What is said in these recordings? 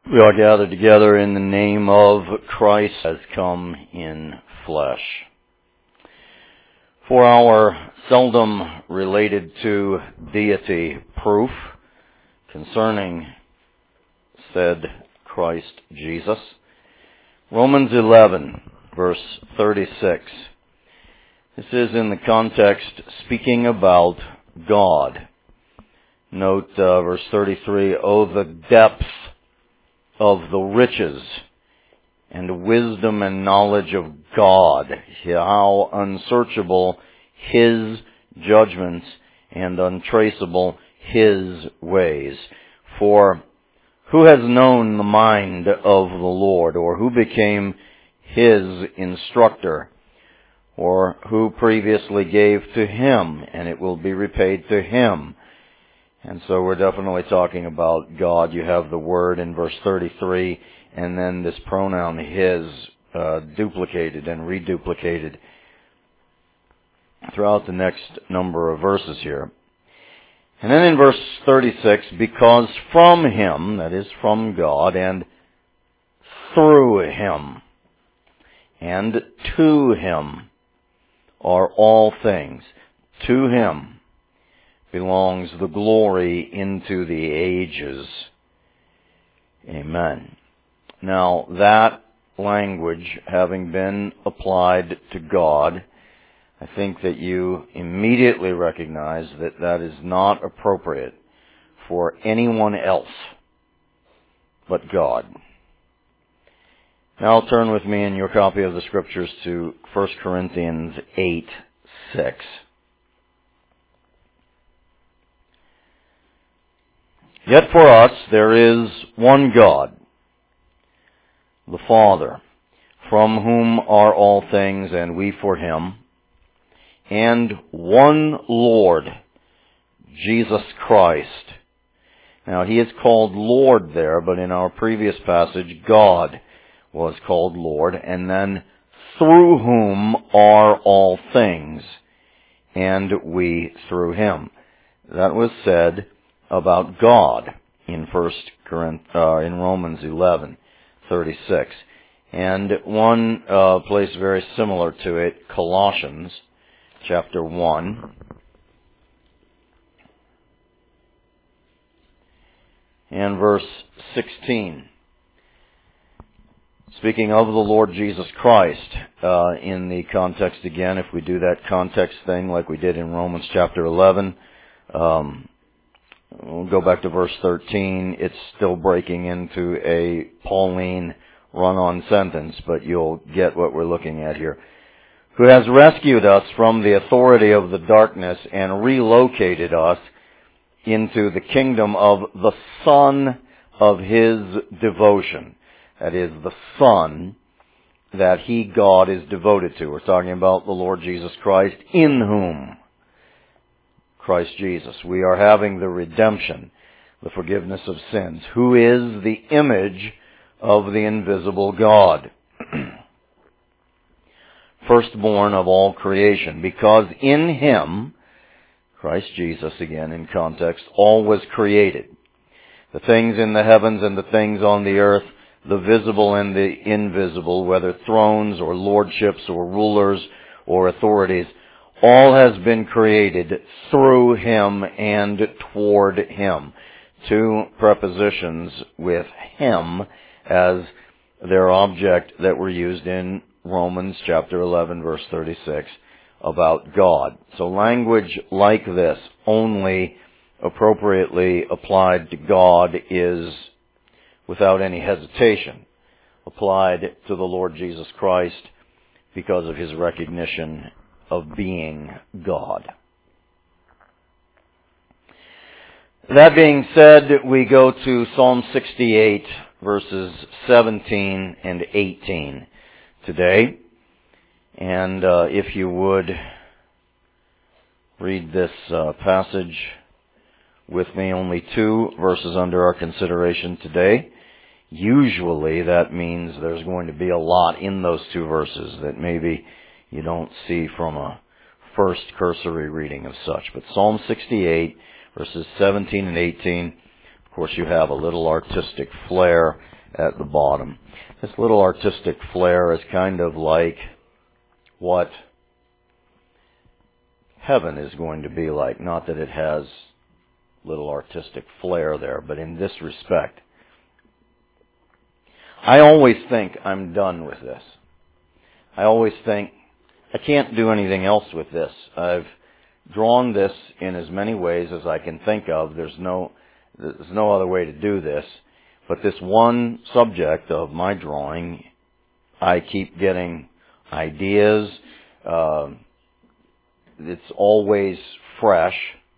We are gathered together in the name of Christ has come in flesh. For our seldom related to deity proof concerning said Christ Jesus, Romans 11, verse 36. This is in the context speaking about God. Note verse 33, "Oh, the depth of the riches and wisdom and knowledge of God, how unsearchable His judgments and untraceable His ways. For who has known the mind of the Lord, or who became His instructor, or who previously gave to Him, and it will be repaid to Him?" And so we're definitely talking about God. You have the word in verse 33, and then this pronoun His duplicated and reduplicated throughout the next number of verses here. And then in verse 36, "Because from Him," that is from God, "and through Him, and to Him are all things." To Him belongs the glory into the ages. Amen. Now, that language having been applied to God, I think that you immediately recognize that that is not appropriate for anyone else but God. Now turn with me in your copy of the Scriptures to 1 Corinthians 8:6. "Yet for us there is one God, the Father, from whom are all things, and we for Him, and one Lord, Jesus Christ." Now, He is called Lord there, but in our previous passage, God was called Lord, and then through whom are all things, and we through Him. That was said about God in Romans 11:36, and one place very similar to it, Colossians chapter 1, and verse 16. Speaking of the Lord Jesus Christ, in the context again, if we do that context thing like we did in Romans chapter 11, we'll go back to verse 13. It's still breaking into a Pauline run-on sentence, but you'll get what we're looking at here. "Who has rescued us from the authority of the darkness and relocated us into the kingdom of the Son of His devotion." That is, the Son that He, God, is devoted to. We're talking about the Lord Jesus Christ, in whom, Christ Jesus, we are having the redemption, the forgiveness of sins, who is the image of the invisible God, firstborn of all creation, because in Him, Christ Jesus again in context, all was created. The things in the heavens and the things on the earth, the visible and the invisible, whether thrones or lordships or rulers or authorities, all has been created through Him and toward Him. Two prepositions with Him as their object that were used in Romans chapter 11, verse 36, about God. So language like this, only appropriately applied to God, is, without any hesitation, applied to the Lord Jesus Christ because of His recognition of being God. That being said, we go to Psalm 68, verses 17 and 18 today. And if you would read this passage with me, only 2 verses under our consideration today. Usually that means there's going to be a lot in those 2 verses that maybe you don't see from a first cursory reading of such. But Psalm 68, verses 17 and 18, of Of course, you have a little artistic flair at the bottom. This little artistic flair is kind of like what heaven is going to be like. Not that it has little artistic flair there, but in this respect. I always think I'm done with this. I always think I can't do anything else with this. I've drawn this in as many ways as I can think of. There's no other way to do this. But this one subject of my drawing, I keep getting ideas. It's always fresh.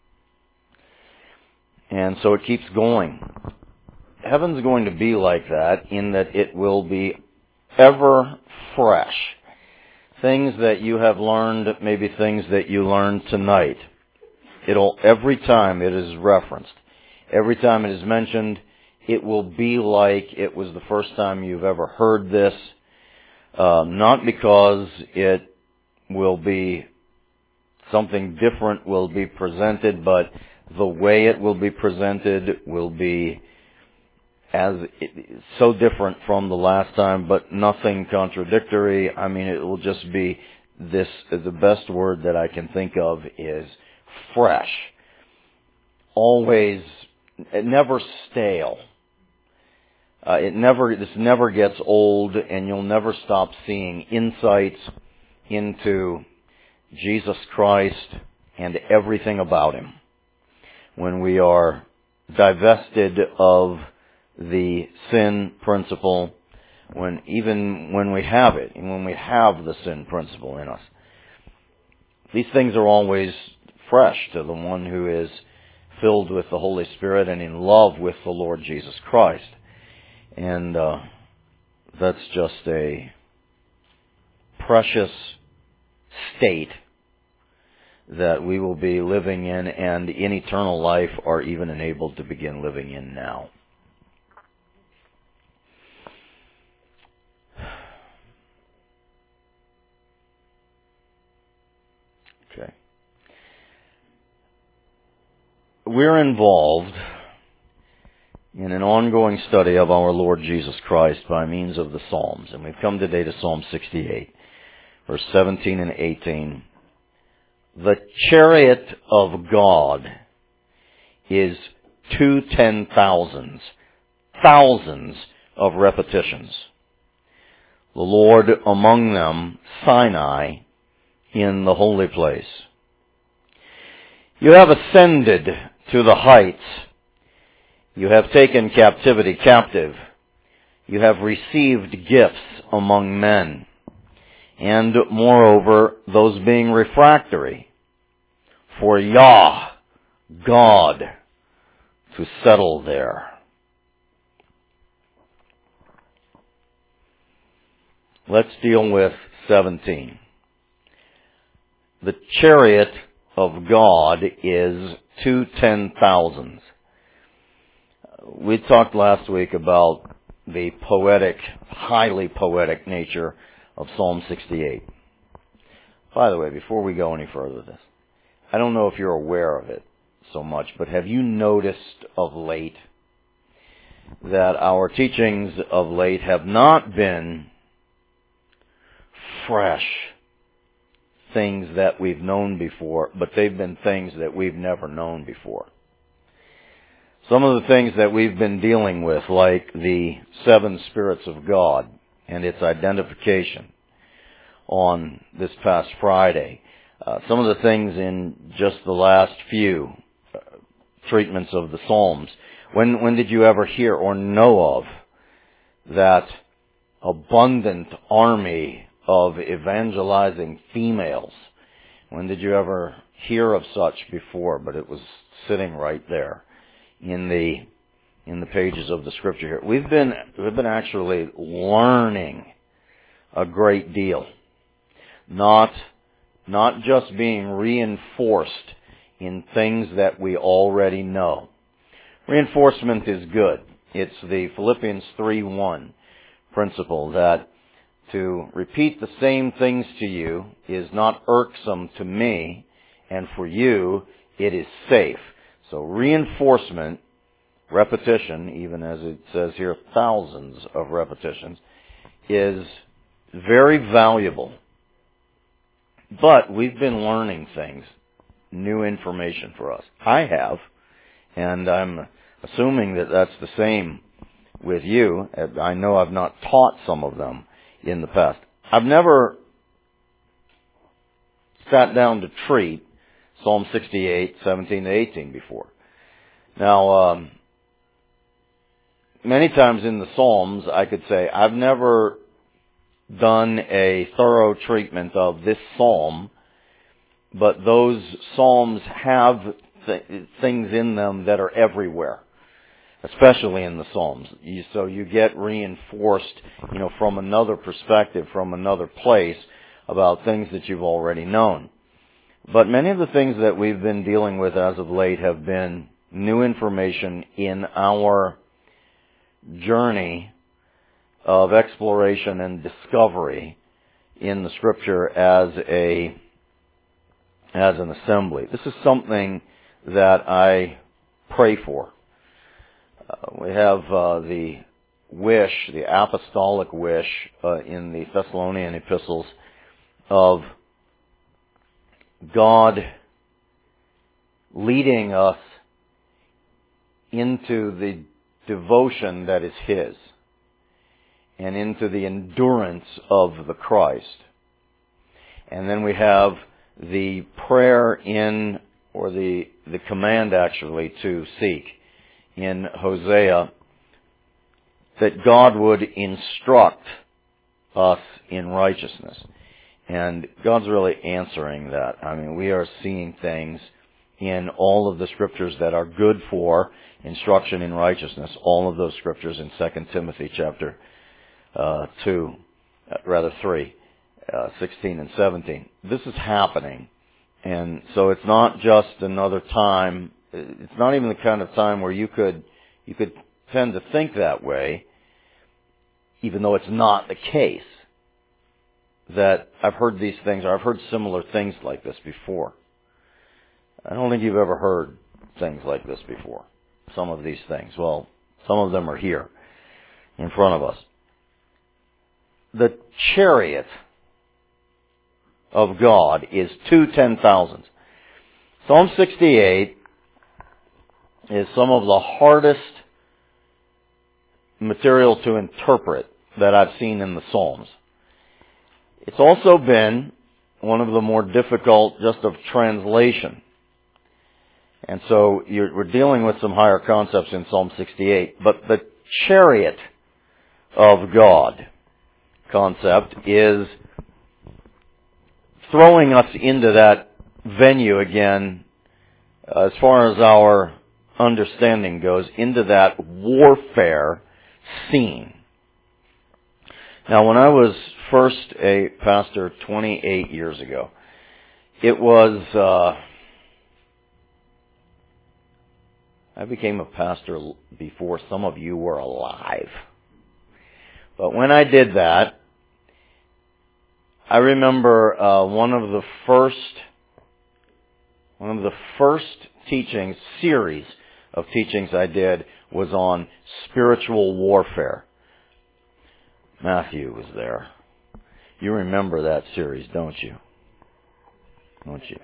And so it keeps going. Heaven's going to be like that in that it will be ever fresh. Things that you have learned, maybe things that you learned tonight. Every time it is referenced, every time it is mentioned, it will be like it was the first time you've ever heard this. Not because it will be something different will be presented, but the way it will be presented will be so different from the last time, but nothing contradictory. I mean, it will just be this. The best word that I can think of is fresh. Always, never stale. This never gets old, and you'll never stop seeing insights into Jesus Christ and everything about Him. When we are divested of the sin principle, even when we have it, and when we have the sin principle in us, these things are always fresh to the one who is filled with the Holy Spirit and in love with the Lord Jesus Christ. And that's just a precious state that we will be living in, and in eternal life are even enabled to begin living in now. Okay. We're involved in an ongoing study of our Lord Jesus Christ by means of the Psalms. And we've come today to Psalm 68, verse 17 and 18. The chariot of God is 2 10,000s, thousands of repetitions. The Lord among them, Sinai, in the holy place. You have ascended to the heights. You have taken captivity captive. You have received gifts among men. And moreover, those being refractory. For Yah, God, to settle there. Let's deal with 17. The chariot of God is 2 10,000s. We talked last week about the poetic, highly poetic nature of Psalm 68. By the way, before we go any further with this, I don't know if you're aware of it so much, but have you noticed of late that our teachings of late have not been fresh things that we've known before, but they've been things that we've never known before? Some of the things that we've been dealing with, like the 7 spirits of God and its identification on this past Friday. Some of the things in just the last few treatments of the Psalms. When did you ever hear or know of that abundant army of evangelizing females? When did you ever hear of such before? But it was sitting right there in the pages of the Scripture here. We've been actually learning a great deal, not just being reinforced in things that we already know. Reinforcement is good. It's the Philippians 3:1 principle that to repeat the same things to you is not irksome to me, and for you it is safe. So reinforcement repetition, even as it says here, thousands of repetitions, is very valuable. But we've been learning things, new information for us. I have, and I'm assuming that that's the same with you. I know I've not taught some of them in the past. I've never sat down to treat Psalm 68, 17 to 18 before. Now, many times in the Psalms, I could say, I've never done a thorough treatment of this Psalm, but those Psalms have things in them that are everywhere, especially in the Psalms. So you get reinforced, from another perspective, from another place, about things that you've already known. But many of the things that we've been dealing with as of late have been new information in our journey of exploration and discovery in the Scripture as an assembly. This is something that I pray for. We have the wish, the apostolic wish in the Thessalonian epistles of God leading us into the devotion that is His and into the endurance of the Christ. And then we have the prayer or the command actually to seek in Hosea, that God would instruct us in righteousness. And God's really answering that. I mean, we are seeing things in all of the Scriptures that are good for instruction in righteousness. All of those Scriptures in 2 Timothy chapter 3, 16 and 17. This is happening. And so it's not just another time. It's not even the kind of time where you could tend to think that way, even though it's not the case. That I've heard these things, or I've heard similar things like this before. I don't think you've ever heard things like this before. Some of these things. Well, some of them are here in front of us. The chariot of God is 2 10,000s. Psalm 68 is some of the hardest material to interpret that I've seen in the Psalms. It's also been one of the more difficult just of translation. And so we're dealing with some higher concepts in Psalm 68. But the chariot of God concept is throwing us into that venue again, as far as our understanding goes, into that warfare scene. Now, when I was first a pastor 28 years ago, it was, I became a pastor before some of you were alive. But when I did that, I remember one of the first teachings, series of teachings I did was on spiritual warfare. Matthew was there. You remember that series, don't you? Don't you?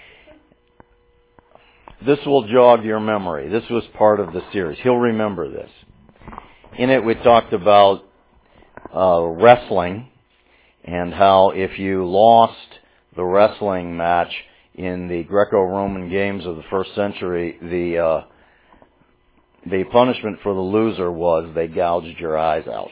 This will jog your memory. This was part of the series. He'll remember this. In it, we talked about wrestling and how if you lost the wrestling match in the Greco-Roman games of the first century, the punishment for the loser was they gouged your eyes out.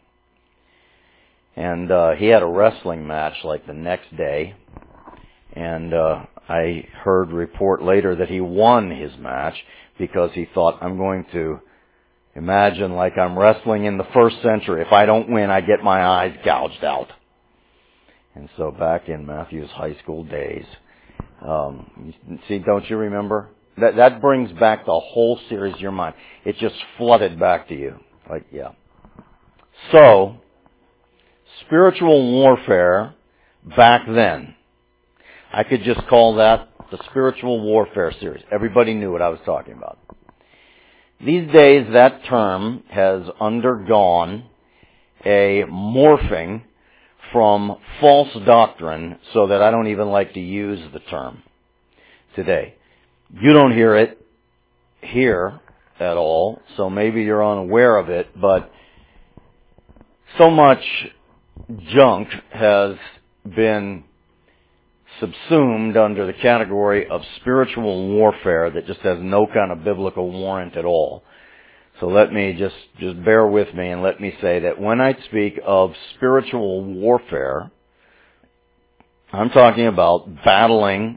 And he had a wrestling match like the next day, and I heard report later that he won his match because he thought, I'm going to imagine like I'm wrestling in the first century. If I don't win, I get my eyes gouged out. And so back in Matthew's high school days, see, don't you remember? That brings back the whole series of your mind. It just flooded back to you. Like, yeah. So, spiritual warfare back then, I could just call that the spiritual warfare series. Everybody knew what I was talking about. These days, that term has undergone a morphing from false doctrine so that I don't even like to use the term today. You don't hear it here at all, so maybe you're unaware of it, but so much junk has been subsumed under the category of spiritual warfare that just has no kind of biblical warrant at all. So let me just bear with me and let me say that when I speak of spiritual warfare, I'm talking about battling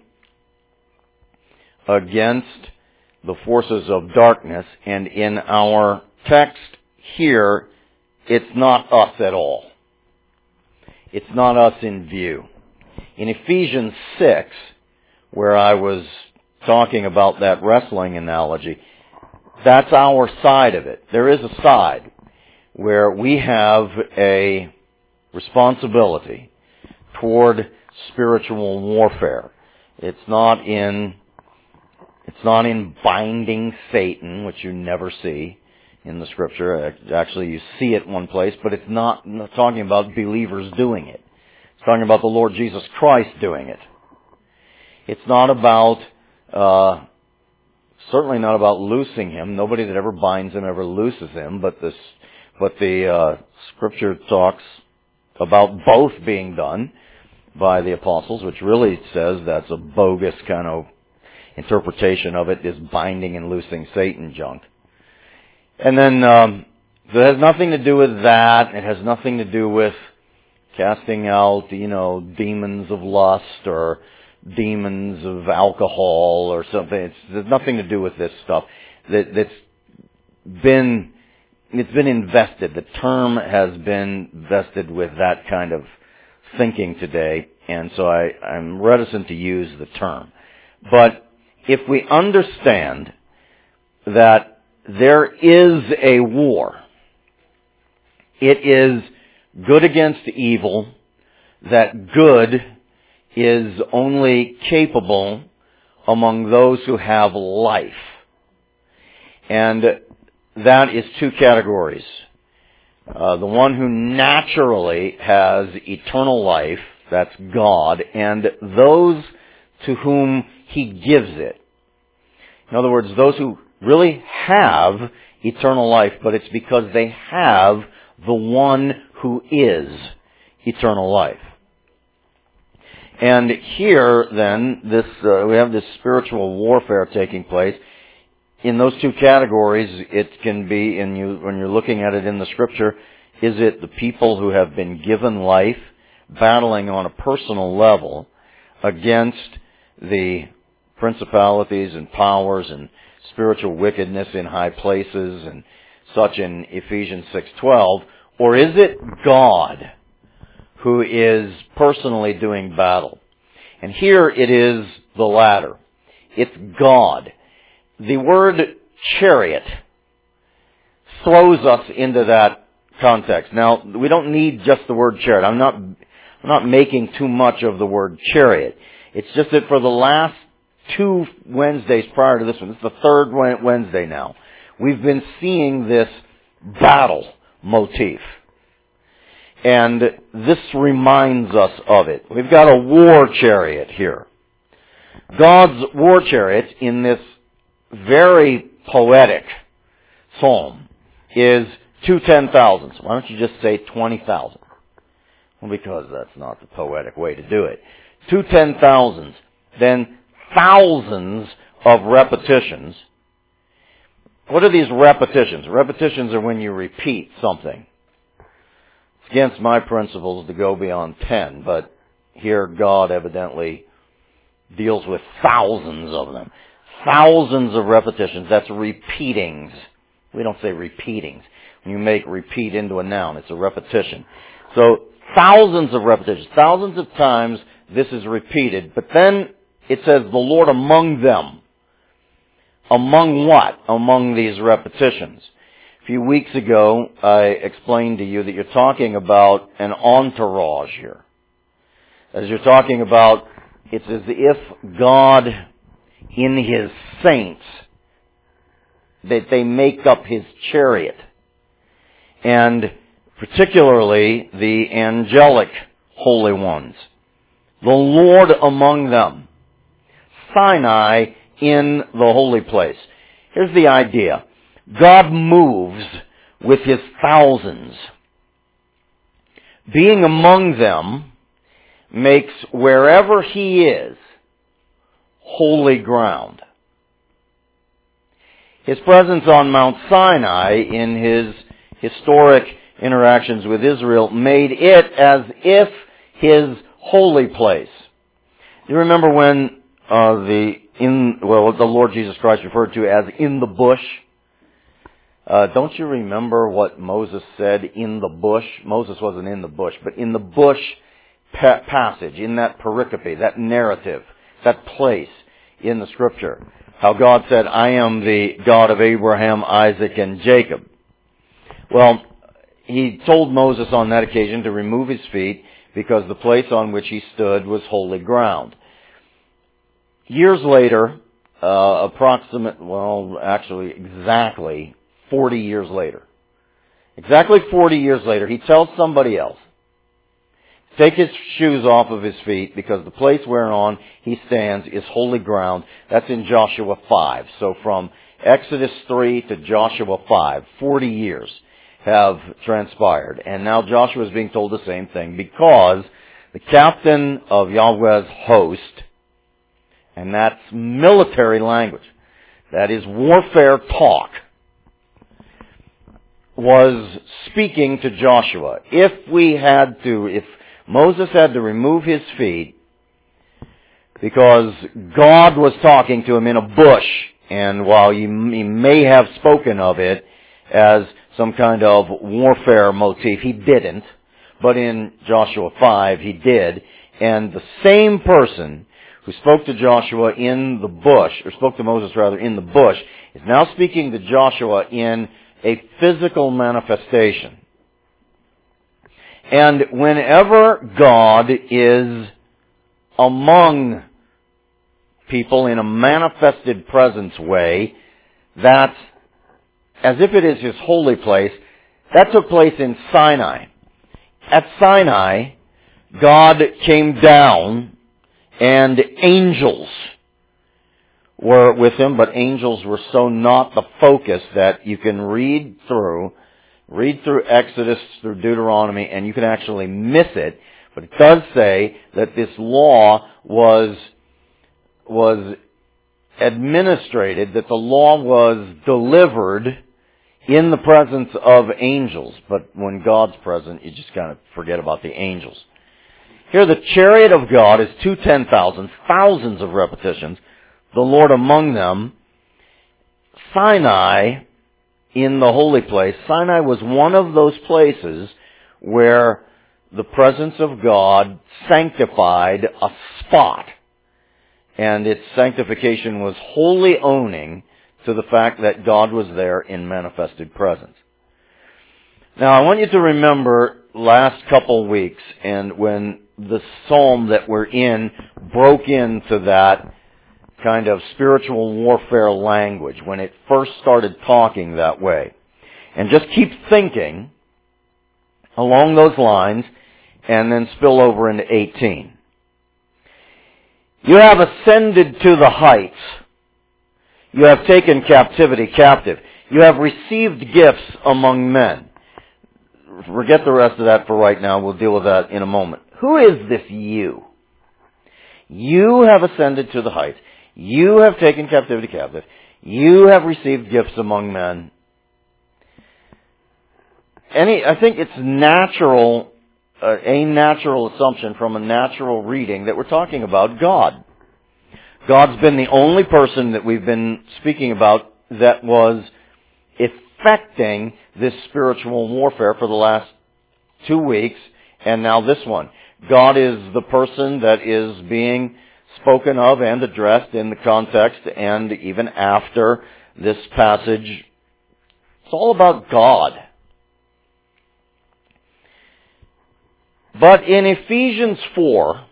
against the forces of darkness, and in our text here, it's not us at all. It's not us in view. In Ephesians 6, where I was talking about that wrestling analogy, that's our side of it. There is a side where we have a responsibility toward spiritual warfare. It's not in binding Satan, which you never see in the Scripture. Actually, you see it one place, but it's not talking about believers doing it. It's talking about the Lord Jesus Christ doing it. It's not about, certainly not about loosing him. Nobody that ever binds him ever looses him, but the Scripture talks about both being done by the apostles, which really says that's a bogus kind of interpretation of it, is binding and loosing Satan junk. And then it has nothing to do with that. It has nothing to do with casting out, demons of lust or demons of alcohol or something. There's nothing to do with this stuff. It's been invested. The term has been vested with that kind of thinking today, and so I'm reticent to use the term. But if we understand that there is a war, it is good against evil, that good is only capable among those who have life. And that is two categories. The one who naturally has eternal life, that's God, and those to whom He gives it. In other words, those who really have eternal life, but it's because they have the one who is eternal life. And here, then, we have this spiritual warfare taking place. In those two categories, it can be, when you're looking at it in the Scripture, is it the people who have been given life, battling on a personal level against the principalities and powers and spiritual wickedness in high places and such in Ephesians 6:12, or is it God who is personally doing battle? And here it is the latter. It's God. The word chariot throws us into that context. Now, we don't need just the word chariot. I'm not making too much of the word chariot. It's just that for the last 2 Wednesdays prior to this one, this is the third Wednesday now, we've been seeing this battle motif. And this reminds us of it. We've got a war chariot here. God's war chariot in this very poetic psalm is 2 10,000s. Why don't you just say 20,000? Well, because that's not the poetic way to do it. 2 10,000s, then thousands of repetitions. What are these repetitions? Repetitions are when you repeat something. It's against my principles to go beyond 10, but here God evidently deals with thousands of them. Thousands of repetitions. That's repeatings. We don't say repeatings. When you make repeat into a noun, it's a repetition. So thousands of repetitions. Thousands of times this is repeated. But then it says the Lord among them. Among what? Among these repetitions. A few weeks ago, I explained to you that you're talking about an entourage here. As you're talking about, it's as if God in His saints that they make up His chariot. And particularly the angelic holy ones. The Lord among them. Sinai in the holy place. Here's the idea. God moves with His thousands. Being among them makes wherever He is holy ground. His presence on Mount Sinai in His historic interactions with Israel made it as if His holy place. You remember when the Lord Jesus Christ referred to as in the bush? Don't you remember what Moses said in the bush? Moses wasn't in the bush, but in the bush passage, in that pericope, that narrative, that place in the Scripture. How God said, I am the God of Abraham, Isaac, and Jacob. Well, He told Moses on that occasion to remove his feet because the place on which he stood was holy ground. Years later, exactly 40 years later. Exactly 40 years later, he tells somebody else, take his shoes off of his feet because the place whereon he stands is holy ground. That's in Joshua 5. So from Exodus 3 to Joshua 5, 40 years have transpired. And now Joshua is being told the same thing because the captain of Yahweh's host, and that's military language, that is warfare talk, was speaking to Joshua. If Moses had to remove his feet because God was talking to him in a bush, and while he may have spoken of it as some kind of warfare motif, he didn't, but in Joshua 5 he did, and the same person who spoke to Joshua in the bush, or spoke to Moses rather in the bush, is now speaking to Joshua in a physical manifestation. And whenever God is among people in a manifested presence way, that's as if it is His holy place. That took place in Sinai. At Sinai, God came down and angels were with Him, but angels were so not the focus that you can read through Exodus, through Deuteronomy, and you can actually miss it. But it does say that this law was administrated, that the law was delivered in the presence of angels. But when God's present, you just kind of forget about the angels. Here the chariot of God is 10,000, thousands of repetitions, the Lord among them. Sinai, in the holy place, Sinai was one of those places where the presence of God sanctified a spot. And its sanctification was wholly owning to the fact that God was there in manifested presence. Now, I want you to remember last couple weeks, and when the psalm that we're in broke into that kind of spiritual warfare language, when it first started talking that way. And just keep thinking along those lines, and then spill over into 18. You have ascended to the heights. You have taken captivity captive. You have received gifts among men. Forget the rest of that for right now. We'll deal with that in a moment. Who is this you? You have ascended to the heights. You have taken captivity captive. You have received gifts among men. I think it's natural, a natural assumption from a natural reading that we're talking about God. God's been the only person that we've been speaking about that was effecting this spiritual warfare for the last 2 weeks, and now this one. God is the person that is being spoken of and addressed in the context and even after this passage. It's all about God. But in Ephesians 4,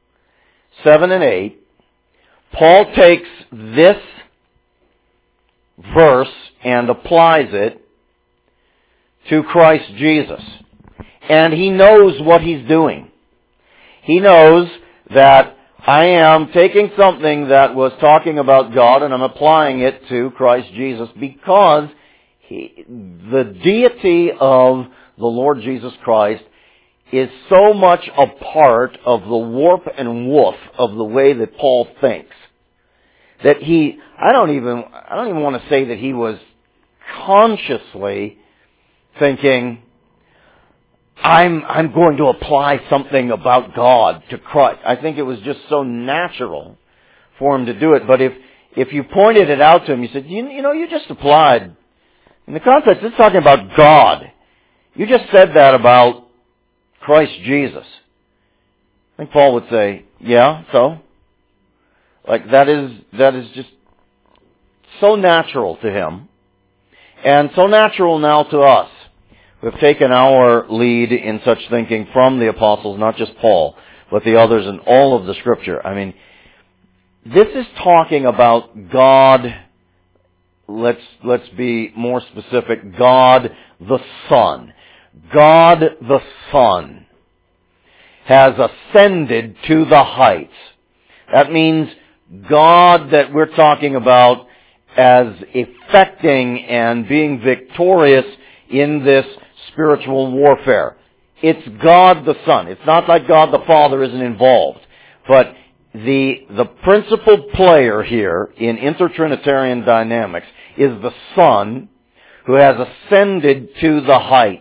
7 and 8, Paul takes this verse and applies it to Christ Jesus. And he knows what he's doing. He knows that I am taking something that was talking about God and I'm applying it to Christ Jesus because the deity of the Lord Jesus Christ is so much a part of the warp and woof of the way that Paul thinks that I don't even want to say that he was consciously thinking, I'm going to apply something about God to Christ. I think it was just so natural for him to do it. But if you pointed it out to him, you said, you just applied. In the context, it's talking about God. You just said that about Christ Jesus. I think Paul would say, yeah, so? Like that is just so natural to him. And so natural now to us. We've taken our lead in such thinking from the apostles, not just Paul, but the others in all of the Scripture. I mean, this is talking about God, let's be more specific, God the Son. God the Son has ascended to the heights. That means God that we're talking about as effecting and being victorious in this spiritual warfare. It's God the Son. It's not like God the Father isn't involved. But the principal player here in intertrinitarian dynamics is the Son who has ascended to the heights.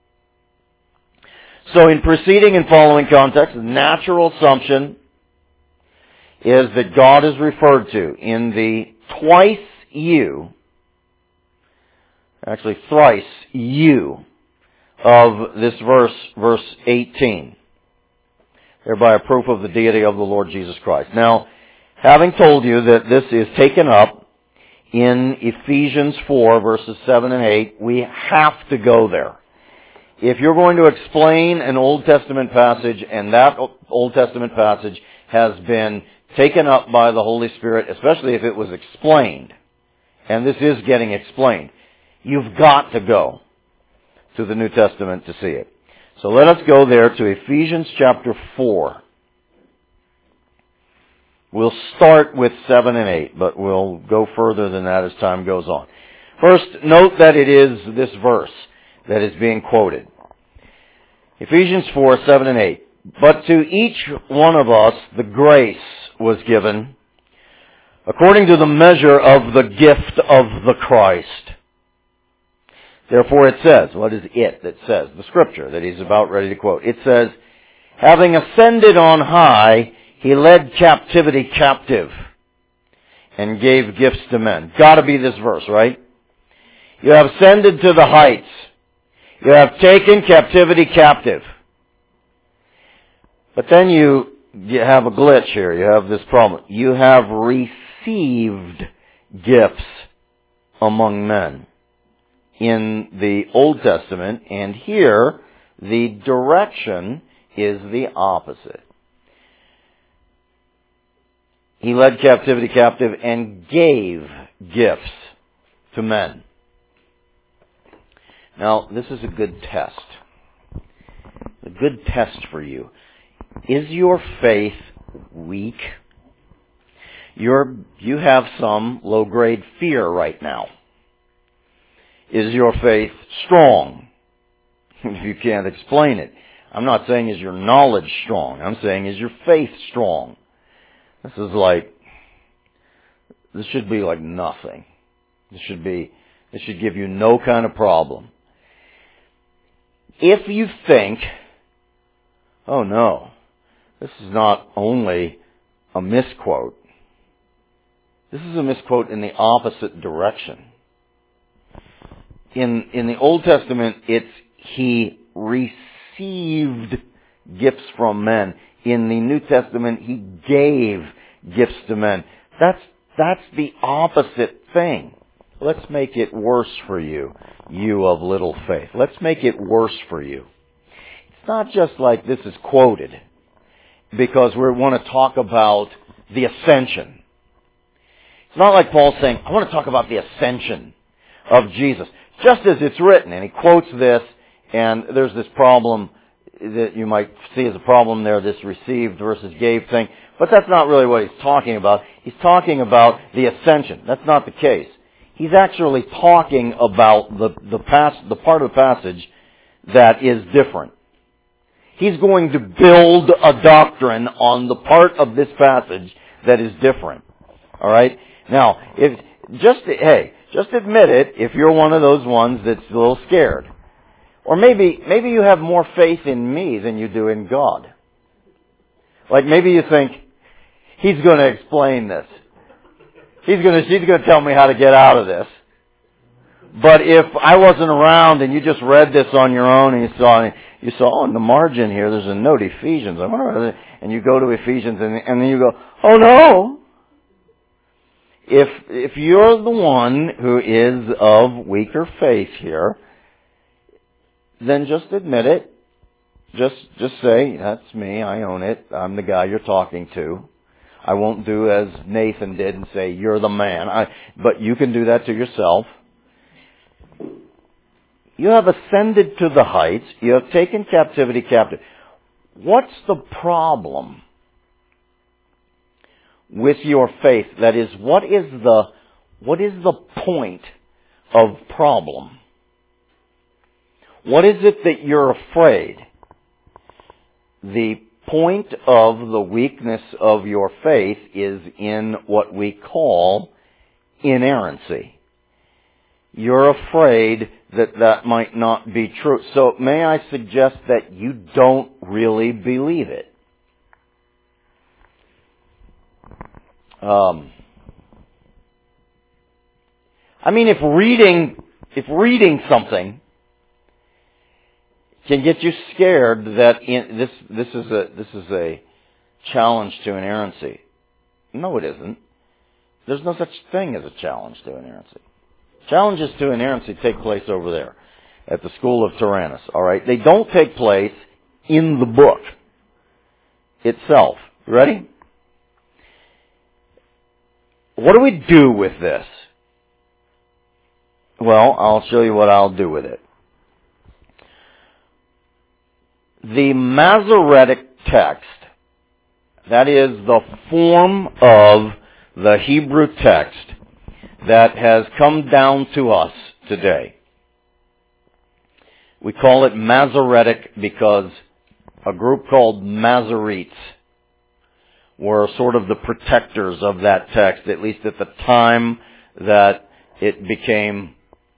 So in preceding and following context, the natural assumption is that God is referred to in the twice you, actually thrice you, of this verse 18. Thereby a proof of the deity of the Lord Jesus Christ. Now, having told you that this is taken up in Ephesians 4, verses 7 and 8, we have to go there. If you're going to explain an Old Testament passage, and that Old Testament passage has been taken up by the Holy Spirit, especially if it was explained, and this is getting explained, you've got to go to the New Testament to see it. So let us go there to Ephesians chapter 4. We'll start with 7 and 8, but we'll go further than that as time goes on. First, note that it is this verse that is being quoted. Ephesians 4, 7 and 8. But to each one of us the grace was given according to the measure of the gift of the Christ. Therefore it says, what is it that says? The scripture that he's about ready to quote. It says, having ascended on high, he led captivity captive and gave gifts to men. Gotta be this verse, right? You have ascended to the heights. You have taken captivity captive. But then you have a glitch here. You have this problem. You have received gifts among men in the Old Testament, and here the direction is the opposite. He led captivity captive and gave gifts to men. Now, this is a good test. A good test for you. Is your faith weak? You have some low-grade fear right now. Is your faith strong? If you can't explain it. I'm not saying is your knowledge strong. I'm saying is your faith strong? This should be like nothing. This should give you no kind of problem. If you think, oh no, this is not only a misquote. This is a misquote in the opposite direction. In the Old Testament, it's he received gifts from men. In the New Testament, he gave gifts to men. That's the opposite thing. Let's make it worse for you, you of little faith. Let's make it worse for you. It's not just like this is quoted because we want to talk about the ascension. It's It's not like Paul's saying, I want to talk about the ascension of Jesus. Just as it's written, and he quotes this, and there's this problem that you might see as a problem there, this received versus gave thing. But that's not really what he's talking about. He's talking about the ascension. That's not the case. He's actually talking about the part of the passage that is different. He's going to build a doctrine on the part of this passage that is different. All right? Now, just admit it if you're one of those ones that's a little scared. Or maybe you have more faith in me than you do in God. Like maybe you think, he's going to explain this. She's going to tell me how to get out of this. But if I wasn't around and you just read this on your own and you saw in the margin here there's a note, Ephesians. I wonder, and you go to Ephesians and then you go, oh no. If you're the one who is of weaker faith here, then just admit it. Just say, that's me, I own it, I'm the guy you're talking to. I won't do as Nathan did and say, you're the man. But you can do that to yourself. You have ascended to the heights. You have taken captivity captive. What's the problem with your faith? That is, what is the point of problem? What is it that you're afraid? The point of the weakness of your faith is in what we call inerrancy. You're afraid that might not be true. So may I suggest that you don't really believe it? I mean, if reading something can get you scared that this is a challenge to inerrancy. No, it isn't. There's no such thing as a challenge to inerrancy. Challenges to inerrancy take place over there at the School of Tyrannus. All right, they don't take place in the book itself. You ready? What do we do with this? Well, I'll show you what I'll do with it. The Masoretic text, that is the form of the Hebrew text that has come down to us today. We call it Masoretic because a group called Masoretes were sort of the protectors of that text, at least at the time that it became,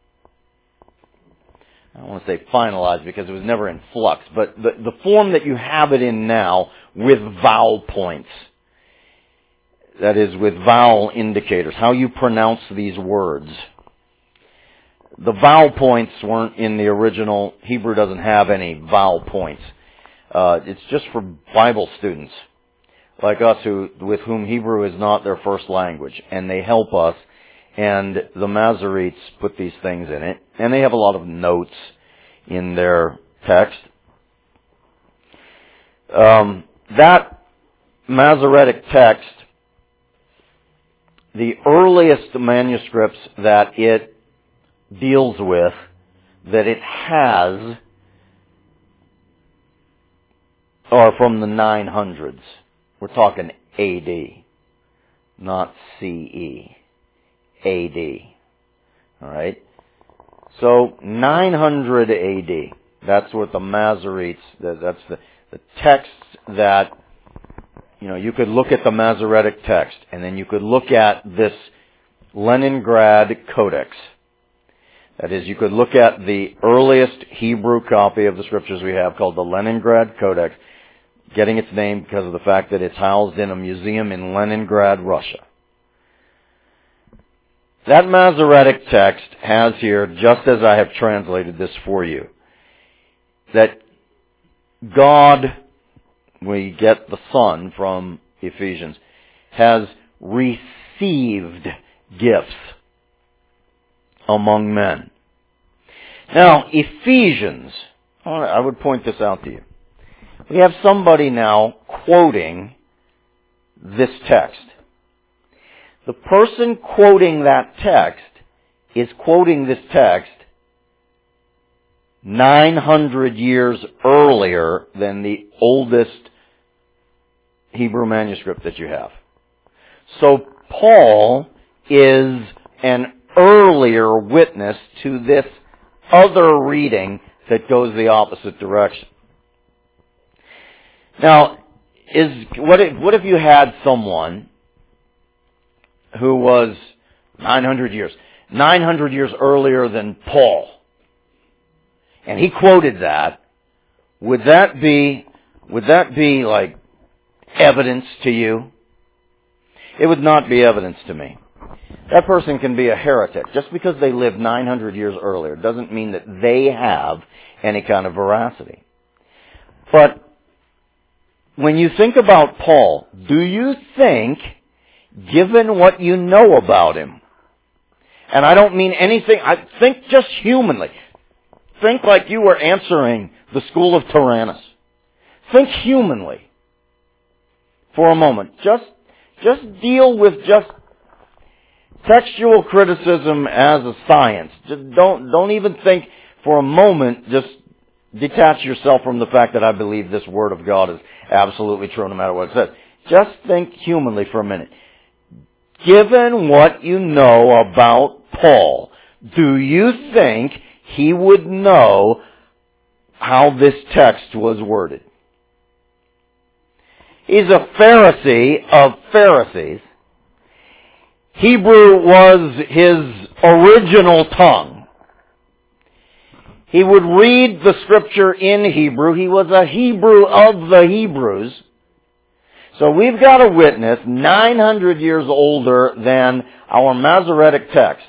I don't want to say finalized because it was never in flux, but the form that you have it in now with vowel points. That is, with vowel indicators, how you pronounce these words. The vowel points weren't in the original. Hebrew doesn't have any vowel points. It's just for Bible students like us with whom Hebrew is not their first language, and they help us. And the Masoretes put these things in it, and they have a lot of notes in their text. That Masoretic text, the earliest manuscripts that it deals with, that it has, are from the 900s. We're talking AD, not CE. AD. Alright? So, 900 AD. That's what the Masoretes, that's the texts that, you could look at the Masoretic text, and then you could look at this Leningrad Codex. That is, you could look at the earliest Hebrew copy of the scriptures we have called the Leningrad Codex, getting its name because of the fact that it's housed in a museum in Leningrad, Russia. That Masoretic text has here, just as I have translated this for you, that God, we get the Son from Ephesians, has received gifts among men. Now, Ephesians, I would point this out to you. We have somebody now quoting this text. The person quoting that text is quoting this text 900 years earlier than the oldest Hebrew manuscript that you have. So Paul is an earlier witness to this other reading that goes the opposite direction. Now, what if you had someone who was 900 years earlier than Paul, and he quoted that? Would that be like evidence to you? It would not be evidence to me. That person can be a heretic. Just because they lived 900 years earlier doesn't mean that they have any kind of veracity. But when you think about Paul, do you think, given what you know about him, and I don't mean anything, I think just humanly, think like you were answering the school of Tyrannus. Think humanly for a moment. Just deal with just textual criticism as a science. Just don't even think for a moment, just detach yourself from the fact that I believe this Word of God is absolutely true no matter what it says. Just think humanly for a minute. Given what you know about Paul, do you think he would know how this text was worded? He's a Pharisee of Pharisees. Hebrew was his original tongue. He would read the Scripture in Hebrew. He was a Hebrew of the Hebrews. So we've got a witness 900 years older than our Masoretic text,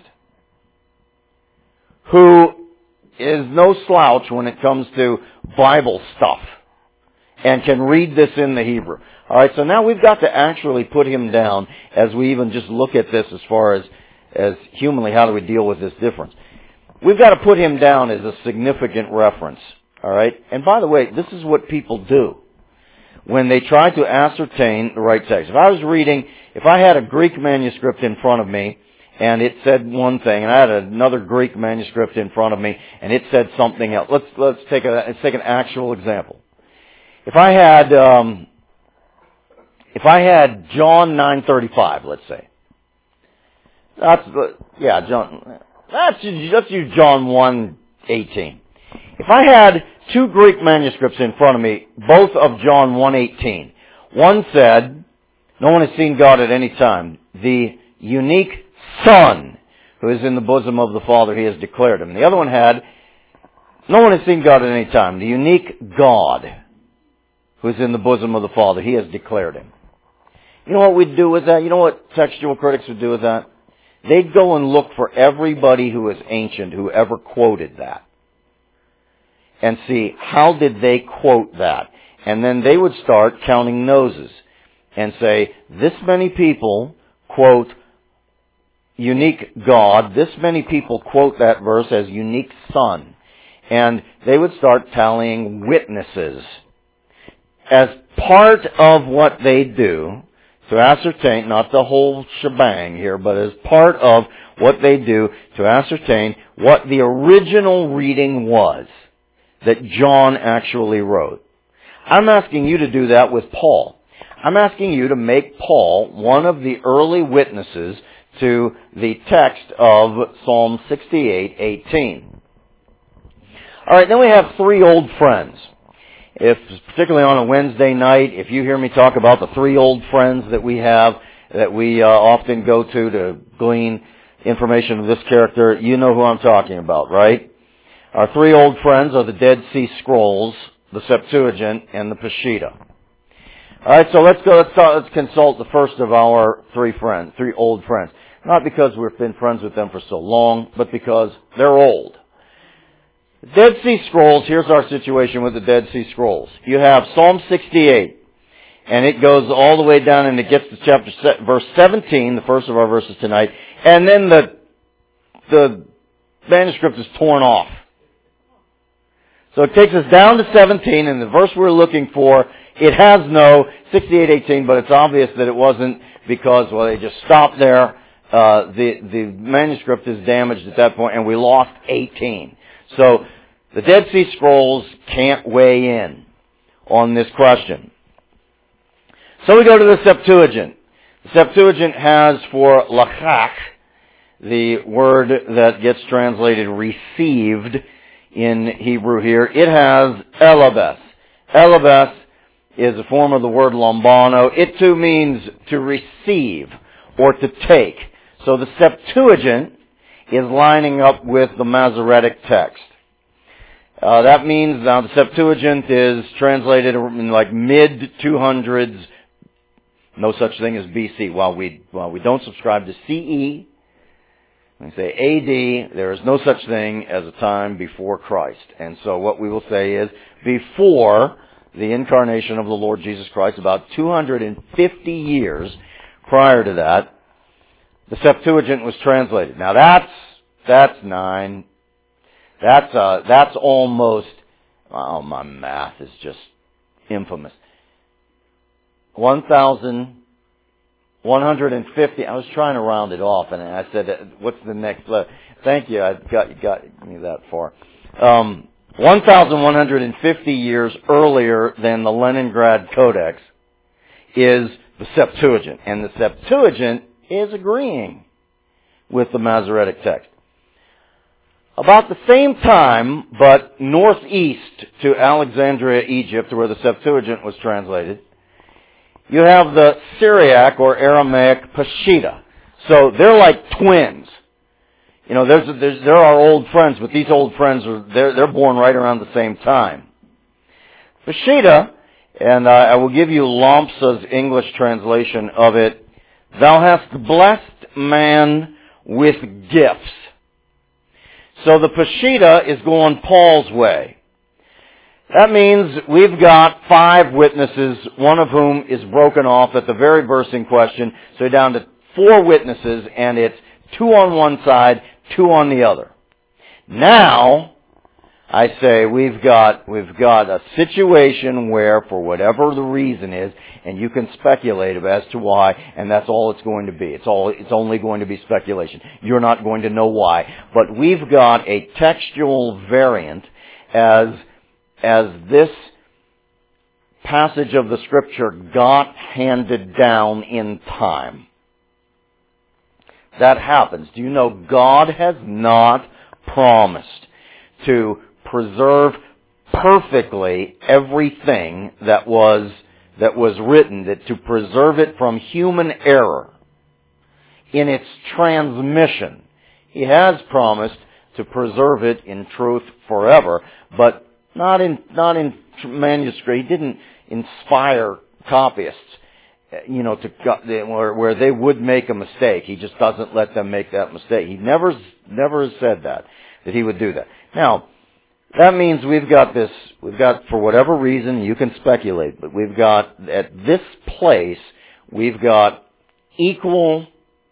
who is no slouch when it comes to Bible stuff and can read this in the Hebrew. All right, so now we've got to actually put him down as we even just look at this as far as humanly, how do we deal with this difference? We've got to put him down as a significant reference. All right, and by the way, this is what people do when they try to ascertain the right text. If I had a Greek manuscript in front of me, and it said one thing, and I had another Greek manuscript in front of me, and it said something else. Let's take an actual example. If I had John 9:35, let's say, let's use John 1:18. If I had two Greek manuscripts in front of me, both of John 1:18, one said, "No one has seen God at any time. The unique Son, who is in the bosom of the Father, He has declared Him." And the other one had, "No one has seen God at any time. The unique God, who is in the bosom of the Father, He has declared Him." You know what we'd do with that? You know what textual critics would do with that? They'd go and look for everybody who is ancient who ever quoted that and see how did they quote that. And then they would start counting noses and say, this many people quote unique God, this many people quote that verse as unique Son. And they would start tallying witnesses. As part of what they do to ascertain, not the whole shebang here, but as part of what they do to ascertain what the original reading was that John actually wrote. I'm asking you to do that with Paul. I'm asking you to make Paul one of the early witnesses to the text of Psalm 68:18. All right, then we have three old friends. If, particularly on a Wednesday night, if you hear me talk about the three old friends that we have, that we often go to glean information of this character, you know who I'm talking about, right? Our three old friends are the Dead Sea Scrolls, the Septuagint, and the Peshitta. All right, so let's consult the first of our three old friends. Not because we've been friends with them for so long, but because they're old. The Dead Sea Scrolls, here's our situation with the Dead Sea Scrolls. You have Psalm 68, and it goes all the way down and it gets to verse 17, the first of our verses tonight, and then the manuscript is torn off. So it takes us down to 17, and the verse we're looking for, it has no 68:18, but it's obvious that it wasn't because, well, they just stopped there. The manuscript is damaged at that point, and we lost 18. So the Dead Sea Scrolls can't weigh in on this question. So we go to the Septuagint. The Septuagint has for lachach, the word that gets translated received in Hebrew here, it has elabes. Elabes is a form of the word lambano. It too means to receive or to take. So the Septuagint is lining up with the Masoretic text. That means now the Septuagint is translated in like mid-200s. No such thing as BC. While we don't subscribe to CE, we say AD, there is no such thing as a time before Christ. And so what we will say is before the incarnation of the Lord Jesus Christ, about 250 years prior to that, the Septuagint was translated. Now that's 9. That's almost, oh, my math is just infamous. 1,150. I was trying to round it off, and I said, "What's the next letter?" Thank you. You got me that far. 1,150 years earlier than the Leningrad Codex is the Septuagint, and the Septuagint is agreeing with the Masoretic text. About the same time, but northeast to Alexandria, Egypt, where the Septuagint was translated, you have the Syriac or Aramaic Peshitta. So they're like twins. You know, there are old friends, but these old friends they're born right around the same time. Peshitta, and I will give you Lomsa's English translation of it. Thou hast blessed man with gifts. So the Peshitta is going Paul's way. That means we've got 5 witnesses, one of whom is broken off at the very verse in question. So you're down to 4 witnesses, and it's 2 on one side, 2 on the other. Now, I say we've got a situation where, for whatever the reason is, and you can speculate as to why, and that's all it's going to be. It's only going to be speculation. You're not going to know why. But we've got a textual variant as this passage of the Scripture got handed down in time. That happens. Do you know God has not promised to preserve perfectly everything that was written, that to preserve it from human error in its transmission. He has promised to preserve it in truth forever, but not in manuscript. He didn't inspire copyists, where they would make a mistake. He just doesn't let them make that mistake. He never said that he would do that. Now, that means we've got, for whatever reason, you can speculate, but we've got, at this place, we've got equal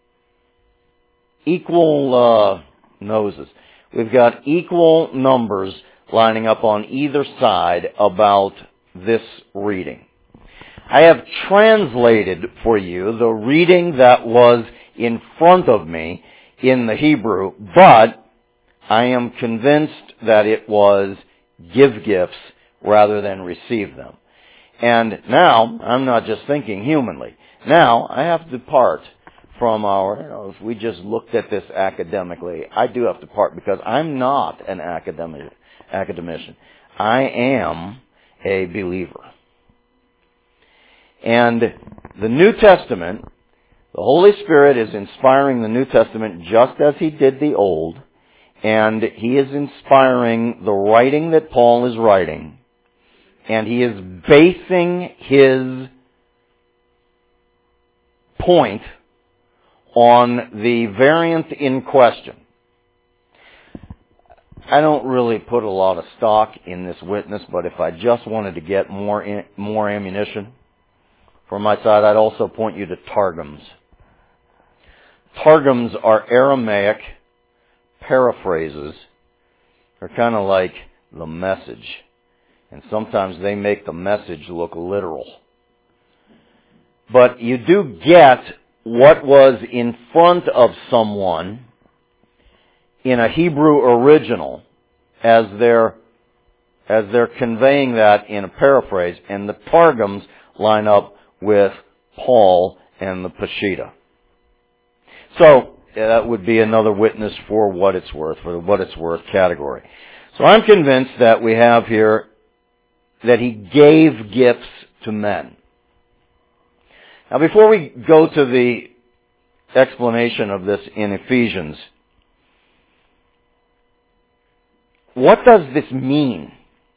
noses. We've got equal numbers lining up on either side about this reading. I have translated for you the reading that was in front of me in the Hebrew, but I am convinced that it was give gifts rather than receive them. And now, I'm not just thinking humanly. Now, I have to depart from if we just looked at this academically, I do have to depart because I'm not an academician. I am a believer. And the New Testament, the Holy Spirit is inspiring the New Testament just as He did the Old, and He is inspiring the writing that Paul is writing, and he is basing his point on the variant in question. I don't really put a lot of stock in this witness, but if I just wanted to get more ammunition for my side, I'd also point you to Targums. Targums are Aramaic paraphrases. They're kind of like the Message. And sometimes they make the Message look literal. But you do get what was in front of someone in a Hebrew original as they're conveying that in a paraphrase, and the Targums line up with Paul and the Peshitta. So, that would be another witness for what it's worth, for the what it's worth category. So I'm convinced that we have here that he gave gifts to men. Now before we go to the explanation of this in Ephesians, what does this mean?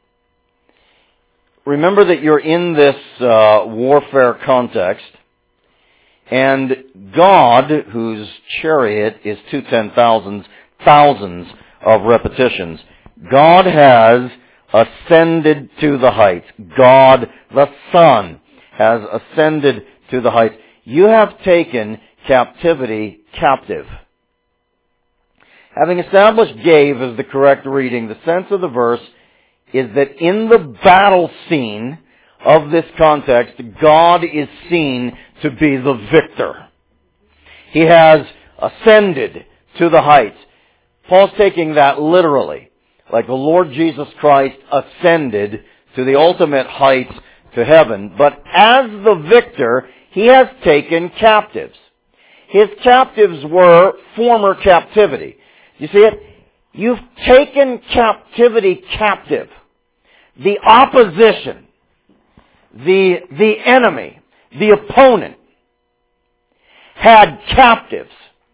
Remember that you're in this warfare context, and God, whose chariot is 2/10,000s, thousands of repetitions, God has ascended to the heights. God, the Son, has ascended to the heights. You have taken captivity captive. Having established gave as the correct reading, the sense of the verse is that in the battle scene of this context, God is seen to be the victor. He has ascended to the heights. Paul's taking that literally, like the Lord Jesus Christ ascended to the ultimate heights to heaven. But as the victor, he has taken captives. His captives were former captivity. You see it? You've taken captivity captive. The opposition, the enemy, the opponent had captives.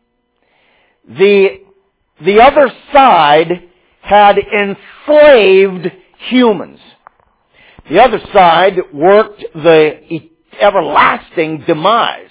The other side had enslaved humans. The other side worked the everlasting demise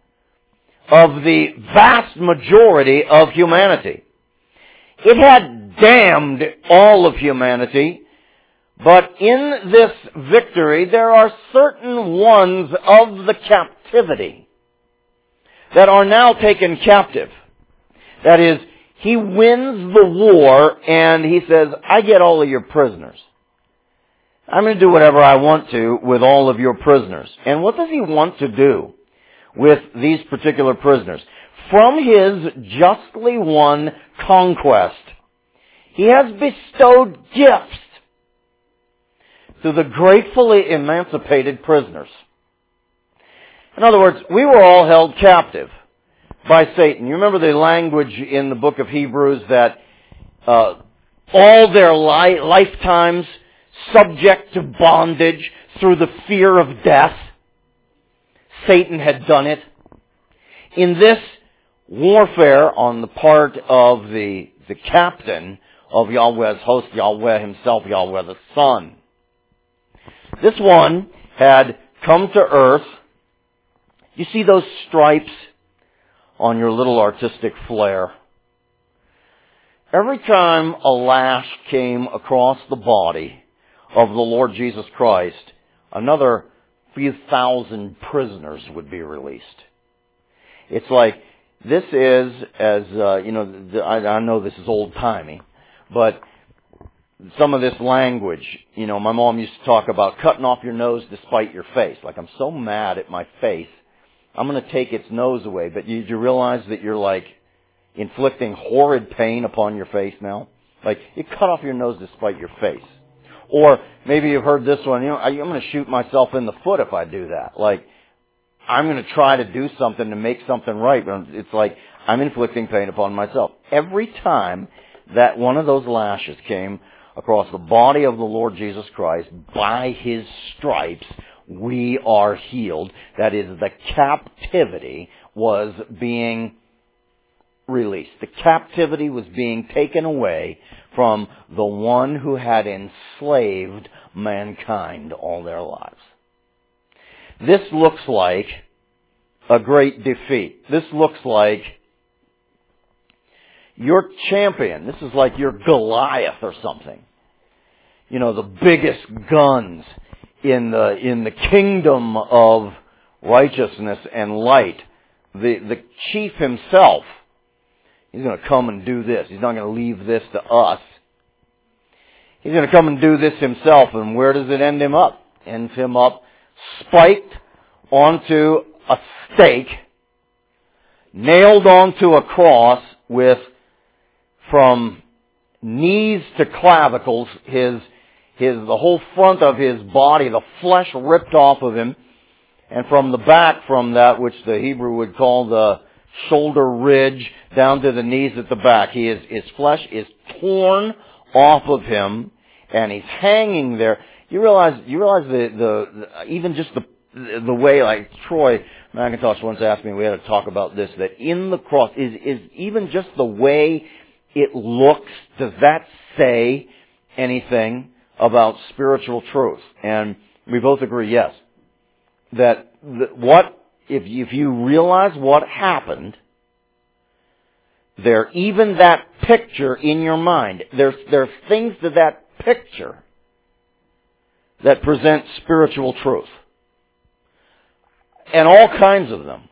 of the vast majority of humanity. It had damned all of humanity, but in this victory there are certain ones of the captivity that are now taken captive. That is, he wins the war and he says, I get all of your prisoners. I'm going to do whatever I want to with all of your prisoners. And what does he want to do with these particular prisoners? From his justly won conquest, he has bestowed gifts to the gratefully emancipated prisoners. In other words, we were all held captive by Satan. You remember the language in the book of Hebrews that all their lifetimes subject to bondage through the fear of death. Satan had done it. In this warfare on the part of the captain of Yahweh's host, Yahweh himself, Yahweh the Son, this one had come to earth. You see those stripes on your little artistic flair? Every time a lash came across the body of the Lord Jesus Christ, another few thousand prisoners would be released. It's like, this is, as, I know this is old-timey, but some of this language, my mom used to talk about cutting off your nose to spite your face. Like, I'm so mad at my face, I'm going to take its nose away. But you realize that you're like inflicting horrid pain upon your face now? Like, you cut off your nose to spite your face. Or maybe you've heard this one, I'm going to shoot myself in the foot if I do that. Like, I'm going to try to do something to make something right. But it's like, I'm inflicting pain upon myself. Every time that one of those lashes came across the body of the Lord Jesus Christ, by His stripes, we are healed. That is, the captivity was being released. The captivity was being taken away from the one who had enslaved mankind all their lives. This looks like a great defeat. This looks like your champion. This is like your Goliath or something. The biggest guns in the kingdom of righteousness and light. The chief himself, he's going to come and do this. He's not going to leave this to us. He's going to come and do this himself. And where does it end him up? Ends him up spiked onto a stake nailed onto a cross with, from knees to clavicles, the whole front of his body, the flesh ripped off of him, and from the back, from that which the Hebrew would call the shoulder ridge, down to the knees at the back. His flesh is torn off of him, and he's hanging there. You realize even just the way, like Troy McIntosh once asked me, we had to talk about this, that in the cross is even just the way it looks, does that say anything about spiritual truth? And we both agree, yes. That if you realize what happened, there, even that picture in your mind, there's things to that picture that present spiritual truth. And all kinds of them.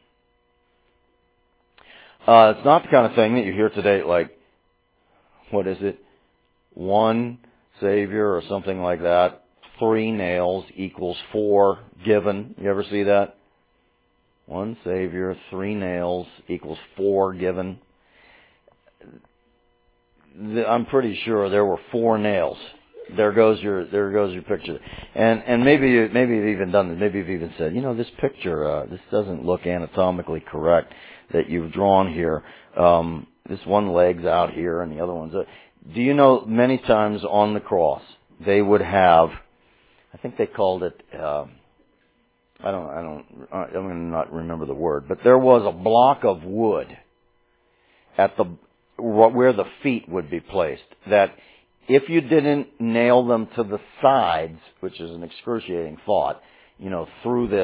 It's not the kind of thing that you hear today, like, what is it? One Savior or something like that. 3 nails equals 4 given. You ever see that? 1 Savior, 3 nails equals 4 given. I'm pretty sure there were 4 nails. There goes your picture. And maybe you've even done this. Maybe you've even said, this picture, this doesn't look anatomically correct that you've drawn here. This one leg's out here and the other one's. Do you know many times on the cross they would have, I think they called it. I'm going to not remember the word, but there was a block of wood at where the feet would be placed. That if you didn't nail them to the sides, which is an excruciating thought, through this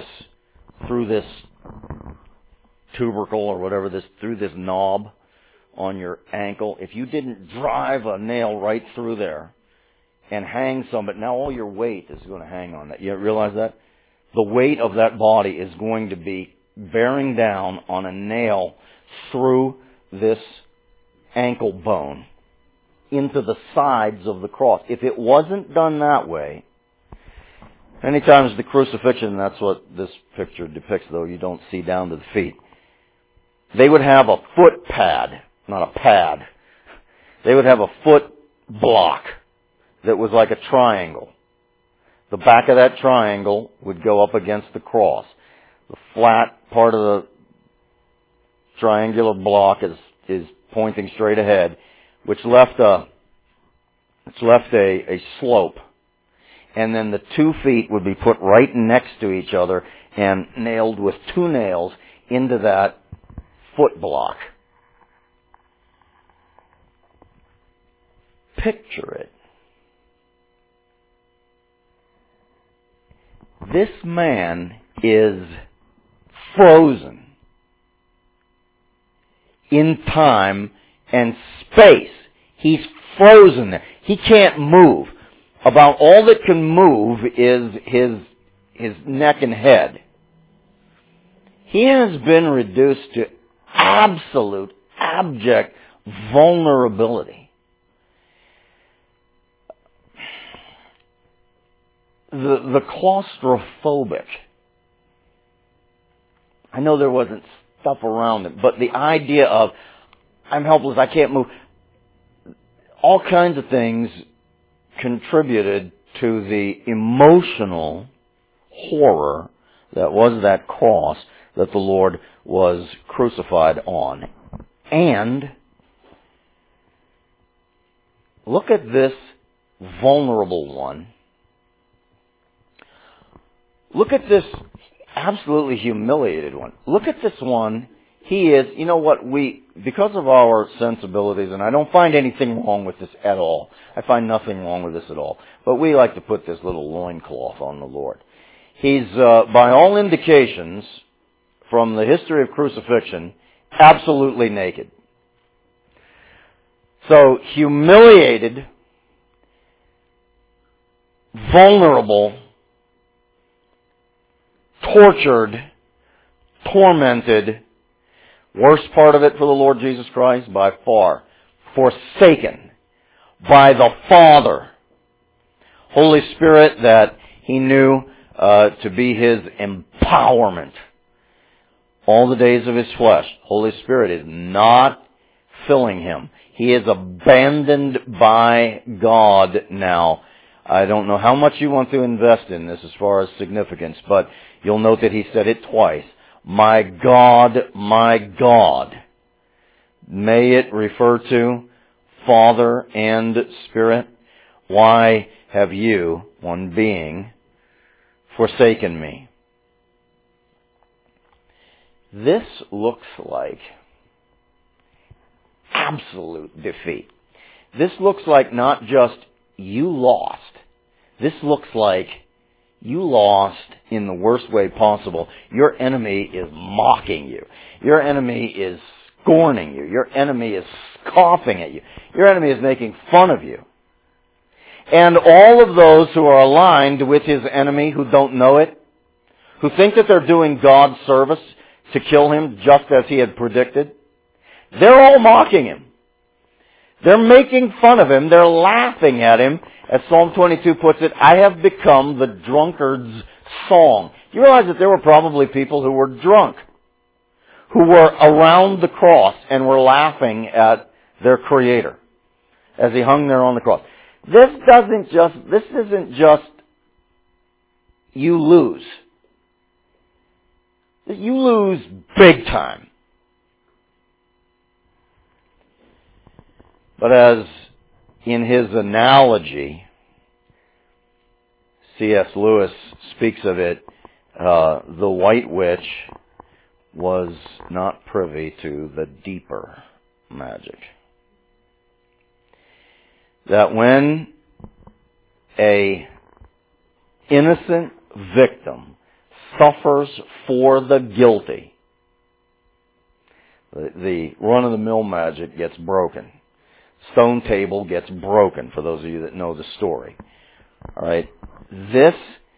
tubercle or whatever, through this knob on your ankle, if you didn't drive a nail right through there and hang somebody, now all your weight is going to hang on that. You realize that? The weight of that body is going to be bearing down on a nail through this ankle bone into the sides of the cross. If it wasn't done that way, many times the crucifixion, that's what this picture depicts, though you don't see down to the feet. They would have a foot pad, not a pad. They would have a foot block that was like a triangle. The back of that triangle would go up against the cross. The flat part of the triangular block is pointing straight ahead, which left a slope. And then the 2 feet would be put right next to each other and nailed with 2 nails into that foot block. Picture it. This man is frozen in time and space. He's frozen there. He can't move. About all that can move is his neck and head. He has been reduced to absolute, abject vulnerability. The claustrophobic. I know there wasn't stuff around it, but the idea of, I'm helpless, I can't move. All kinds of things contributed to the emotional horror that was that cross that the Lord was crucified on. And look at this vulnerable one. Look at this absolutely humiliated one. Look at this one. He is, because of our sensibilities, and I don't find anything wrong with this at all. I find nothing wrong with this at all. But we like to put this little loincloth on the Lord. He's, by all indications, from the history of crucifixion, absolutely naked. So, humiliated, vulnerable, tortured, tormented. Worst part of it for the Lord Jesus Christ, by far, forsaken by the Father. Holy Spirit that He knew to be His empowerment. all the days of his flesh. Holy Spirit is not filling him. He is abandoned by God now. I don't know how much you want to invest in this as far as significance, but you'll note that he said it twice. My God, my God. May it refer to Father and Spirit. Why have you, one being, forsaken me? This looks like absolute defeat. This looks like not just you lost. This looks like you lost in the worst way possible. Your enemy is mocking you. Your enemy is scorning you. Your enemy is scoffing at you. Your enemy is making fun of you. And all of those who are aligned with his enemy who don't know it, who think that they're doing God's service to kill him just as he had predicted, they're all mocking him. They're making fun of him. They're laughing at him. As Psalm 22 puts it, I have become the drunkard's song. Do you realize that there were probably people who were drunk, who were around the cross and were laughing at their Creator as he hung there on the cross? This isn't just you lose. You lose big time. But as in his analogy, C.S. Lewis speaks of it, the White Witch was not privy to the deeper magic. That when a innocent victim suffers for the guilty, the run-of-the-mill magic gets broken. Stone table gets broken, for those of you that know the story. All right, this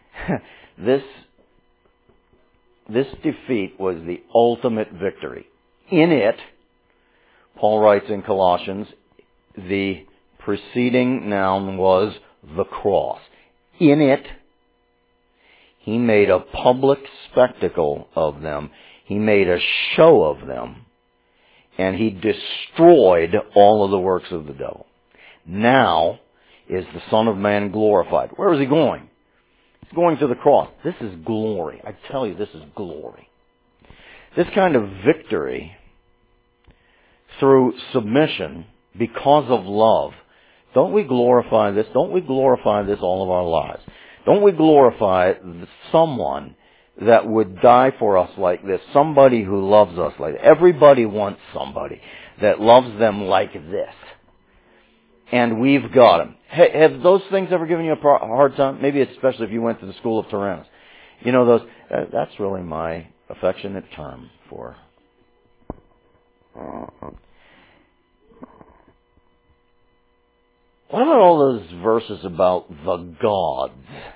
defeat was the ultimate victory. In it, Paul writes in Colossians, the preceding noun was the cross. In it, he made a public spectacle of them. He made a show of them. And he destroyed all of the works of the devil. Now is the Son of Man glorified. Where is he going? He's going to the cross. This is glory. I tell you, this is glory. This kind of victory through submission because of love. Don't we glorify this? Don't we glorify this all of our lives? Don't we glorify someone that would die for us like this? Somebody who loves us like this. Everybody wants somebody that loves them like this. And we've got them. Have those things ever given you a hard time? Maybe especially if you went to the school of Tyrannus. You know, that's really my affectionate term for... What about all those verses about the gods?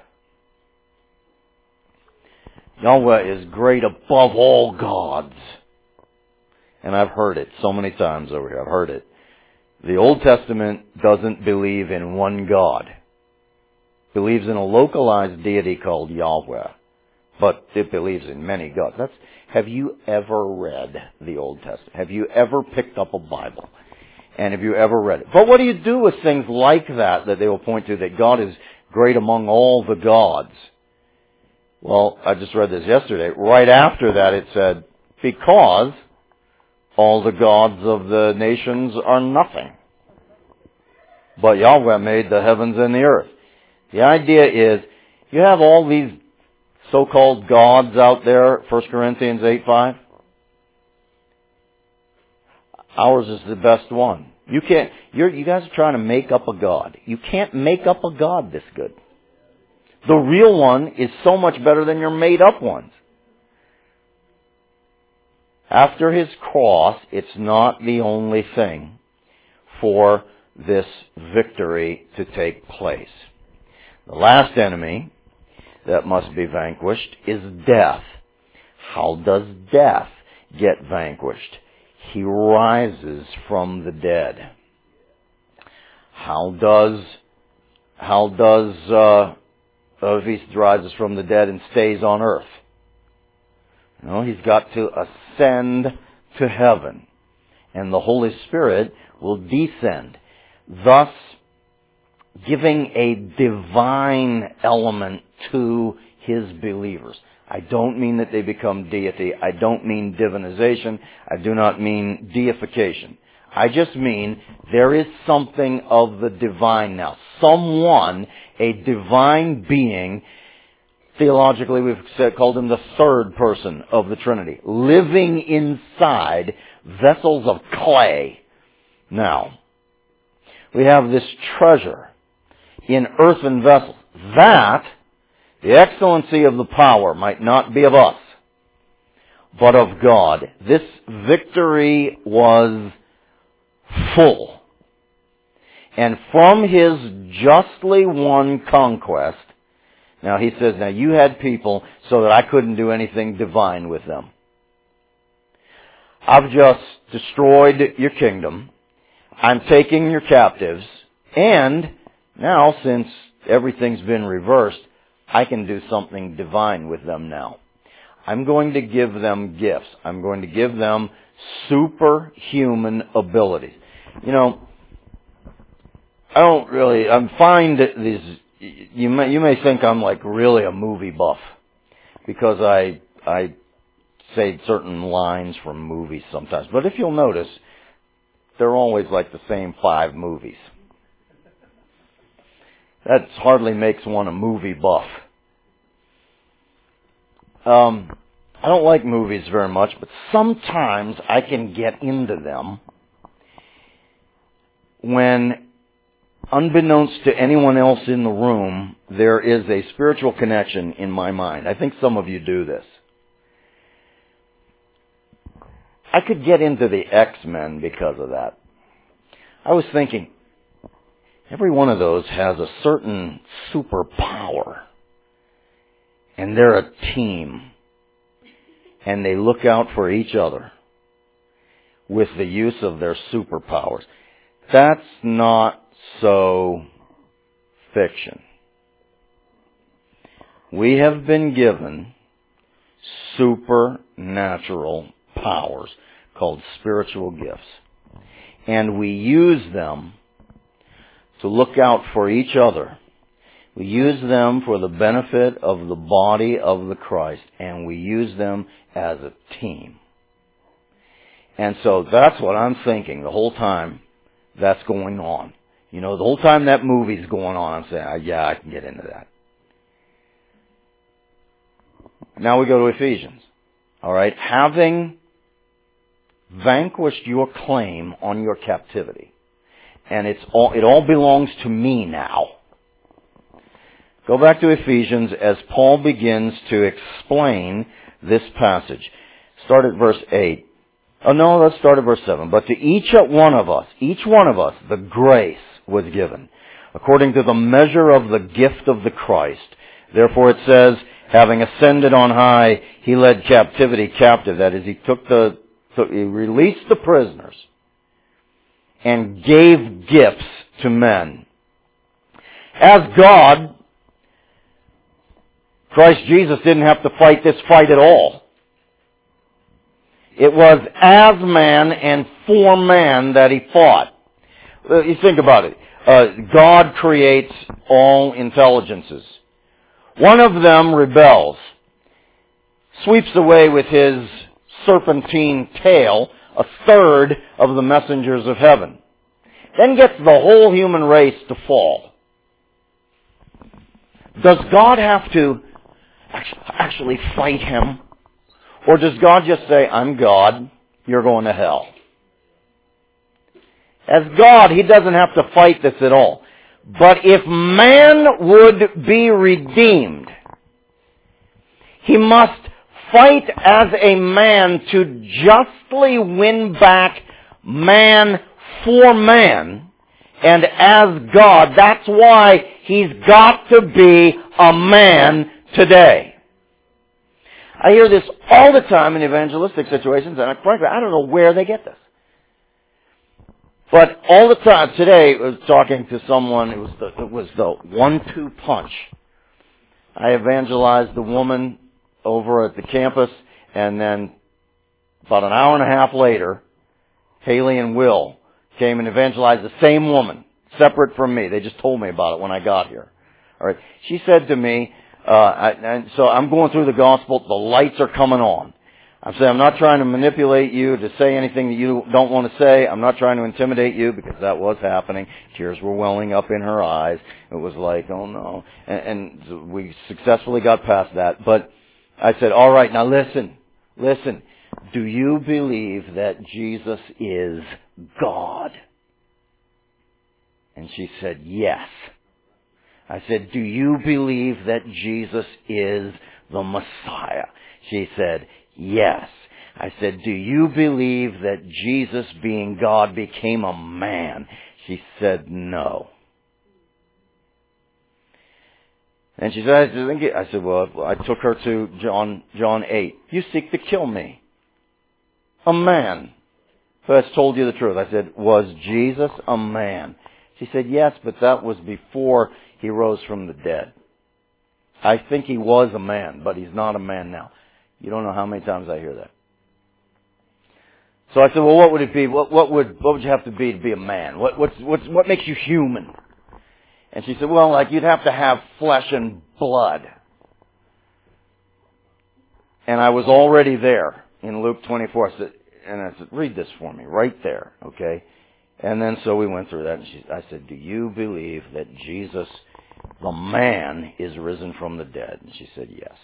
Yahweh is great above all gods. And I've heard it so many times over here. I've heard it. The Old Testament doesn't believe in one God. It believes in a localized deity called Yahweh. But it believes in many gods. Have you ever read the Old Testament? Have you ever picked up a Bible? And have you ever read it? But what do you do with things like that they will point to, that God is great among all the gods? Well, I just read this yesterday. Right after that it said, because all the gods of the nations are nothing. But Yahweh made the heavens and the earth. The idea is, you have all these so-called gods out there, 1 Corinthians 8:5. Ours is the best one. You guys are trying to make up a God. You can't make up a God this good. The real one is so much better than your made-up ones. After his cross, it's not the only thing for this victory to take place. The last enemy that must be vanquished is death. How does death get vanquished? He rises from the dead. How does if he rises from the dead and stays on earth? No, he's got to ascend to heaven, and the Holy Spirit will descend, thus giving a divine element to His believers. I don't mean that they become deity. I don't mean divinization. I do not mean deification. I just mean there is something of the divine now. Someone, a divine being, theologically we've called him the third person of the Trinity, living inside vessels of clay. Now, we have this treasure in earthen vessels, that the excellency of the power might not be of us, but of God. This victory was full. And from His justly won conquest, now He says, now you had people so that I couldn't do anything divine with them. I've just destroyed your kingdom. I'm taking your captives. And now, since everything's been reversed, I can do something divine with them now. I'm going to give them gifts. I'm going to give them superhuman abilities. You know, I find these, you may think I'm like really a movie buff, because I say certain lines from movies sometimes. But if you'll notice, they're always like the same 5 movies. That hardly makes one a movie buff. I don't like movies very much, but sometimes I can get into them when, unbeknownst to anyone else in the room, there is a spiritual connection in my mind. I think some of you do this. I could get into the X-Men because of that. I was thinking, every one of those has a certain superpower. And they're a team. And they look out for each other with the use of their superpowers. That's not so fiction. We have been given supernatural powers called spiritual gifts. And we use them to look out for each other. We use them for the benefit of the body of the Christ, and we use them as a team. And so that's what I'm thinking the whole time that's going on. You know, the whole time that movie's going on, I'm saying, yeah, I can get into that. Now we go to Ephesians. All right, having vanquished your claim on your captivity, and it all belongs to me now. Go back to Ephesians as Paul begins to explain this passage. Start at verse 8. Oh no, let's start at verse 7. But to each one of us, the grace was given, according to the measure of the gift of the Christ. Therefore it says, having ascended on high, He led captivity captive. That is, He He released the prisoners and gave gifts to men. As God, Christ Jesus didn't have to fight this fight at all. It was as man and for man that He fought. You think about it. God creates all intelligences. One of them rebels, sweeps away with His serpentine tail a third of the messengers of heaven, then gets the whole human race to fall. Does God have to actually fight him? Or does God just say, I'm God, you're going to hell? As God, He doesn't have to fight this at all. But if man would be redeemed, he must fight as a man to justly win back man for man. And as God, that's why He's got to be a man today. I hear this all the time in evangelistic situations, and frankly, I don't know where they get this. But all the time, today, I was talking to someone, it was the 1-2 punch. I evangelized the woman over at the campus, and then About an hour and a half later, Haley and Will came and evangelized the same woman, separate from me. They just told me about it when I got here. All right. She said to me, and so I'm going through the gospel. The lights are coming on. I'm saying I'm not trying to manipulate you to say anything that you don't want to say. I'm not trying to intimidate you, because that was happening. Tears were welling up in her eyes. It was like, oh no. And we successfully got past that. But I said, all right, now listen. Do you believe that Jesus is God? And she said, yes. I said, do you believe that Jesus is the Messiah? She said, yes. I said, do you believe that Jesus, being God, became a man? She said, no. And she said, I said, well, I took her to John 8. You seek to kill me. A man who has told you the truth. I said, was Jesus a man? She said, yes, but that was before he rose from the dead. I think he was a man, but he's not a man now. You don't know how many times I hear that. So I said, well, what would it be? What would you have to be a man? What makes you human? And she said, well, like you'd have to have flesh and blood. And I was already there in Luke 24. I said, read this for me right there, okay? And then so we went through that, and I said, do you believe that Jesus, the man, is risen from the dead? And she said, yes.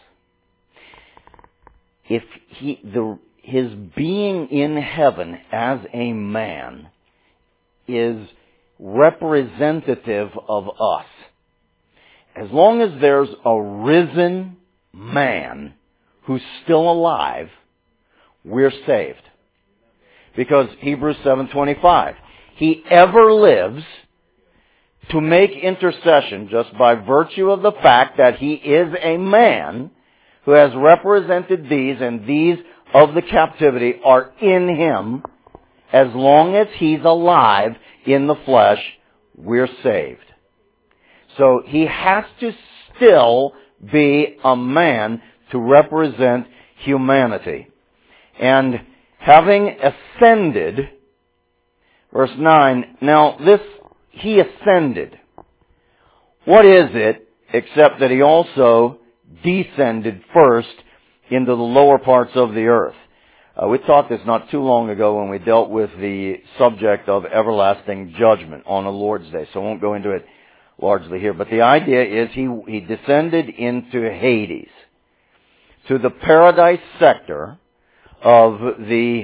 If his being in heaven as a man is representative of us, as long as there's a risen man who's still alive, we're saved. Because Hebrews 7:25, he ever lives to make intercession just by virtue of the fact that he is a man who has represented these, and these of the captivity are in him. As long as he's alive in the flesh, we're saved. So he has to still be a man to represent humanity. And having ascended, verse 9, now this, he ascended. What is it except that he also descended first into the lower parts of the earth? We taught this not too long ago when we dealt with the subject of everlasting judgment on the Lord's Day, so I won't go into it largely here. But the idea is he descended into Hades, to the paradise sector of the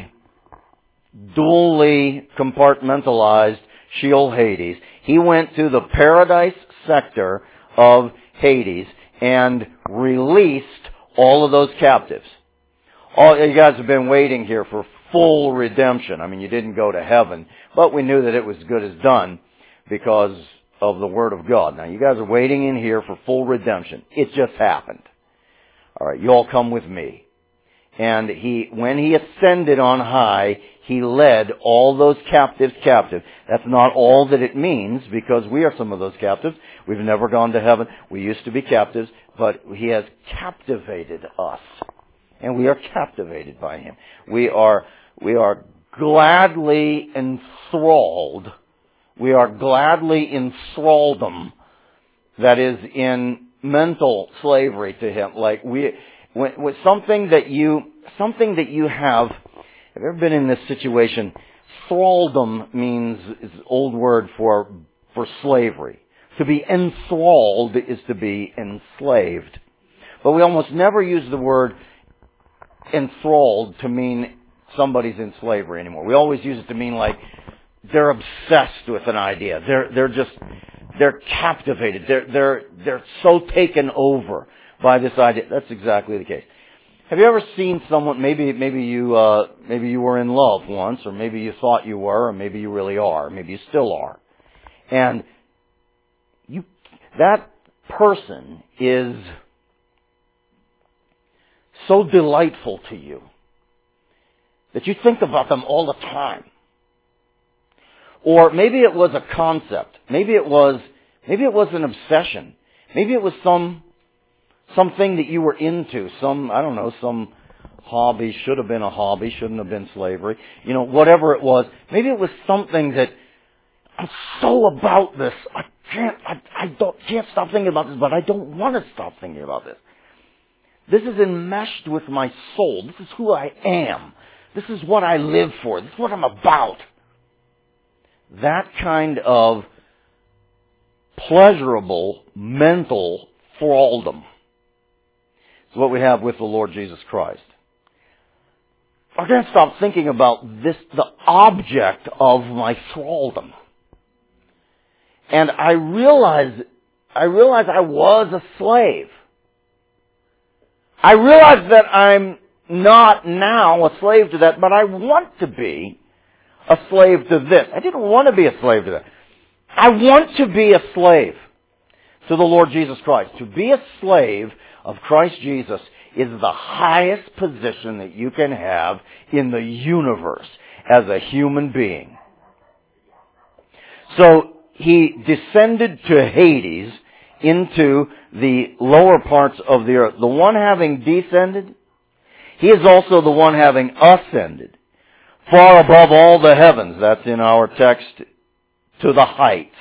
dually compartmentalized Sheol Hades. He went to the paradise sector of Hades and released all of those captives. All you guys have been waiting here for full redemption. I mean, you didn't go to heaven, but we knew that it was good as done because of the Word of God. Now, you guys are waiting in here for full redemption. It just happened. All right, you all come with me. And when he ascended on high, he led all those captives captive. That's not all that it means, because we are some of those captives. We've never gone to heaven. We used to be captives, but he has captivated us. And we are captivated by him. We are gladly enthralled. We are gladly in thraldom. That is, in mental slavery to him. Like with something that you have you ever been in this situation? Thraldom means, is an old word for slavery. To be enthralled is to be enslaved. But we almost never use the word enthralled to mean somebody's in slavery anymore. We always use it to mean like they're obsessed with an idea. They're captivated. They're so taken over by this idea. That's exactly the case. Have you ever seen someone, maybe you were in love once, or maybe you thought you were, or maybe you really are, or maybe you still are. And that person is so delightful to you that you think about them all the time. Or maybe it was a concept. Maybe it was an obsession. Maybe it was something that you were into, some hobby, should have been a hobby, shouldn't have been slavery. Whatever it was. Maybe it was something that I'm so about this. I can't stop thinking about this, but I don't want to stop thinking about this. This is enmeshed with my soul. This is who I am. This is what I live for. This is what I'm about. That kind of pleasurable mental thraldom is what we have with the Lord Jesus Christ. I can't stop thinking about this, the object of my thraldom. And I realized I was a slave. I realize that I'm not now a slave to that, but I want to be a slave to this. I didn't want to be a slave to that. I want to be a slave to the Lord Jesus Christ. To be a slave of Christ Jesus is the highest position that you can have in the universe as a human being. So he descended to Hades, into the lower parts of the earth. The one having descended, he is also the one having ascended far above all the heavens. That's in our text, to the heights,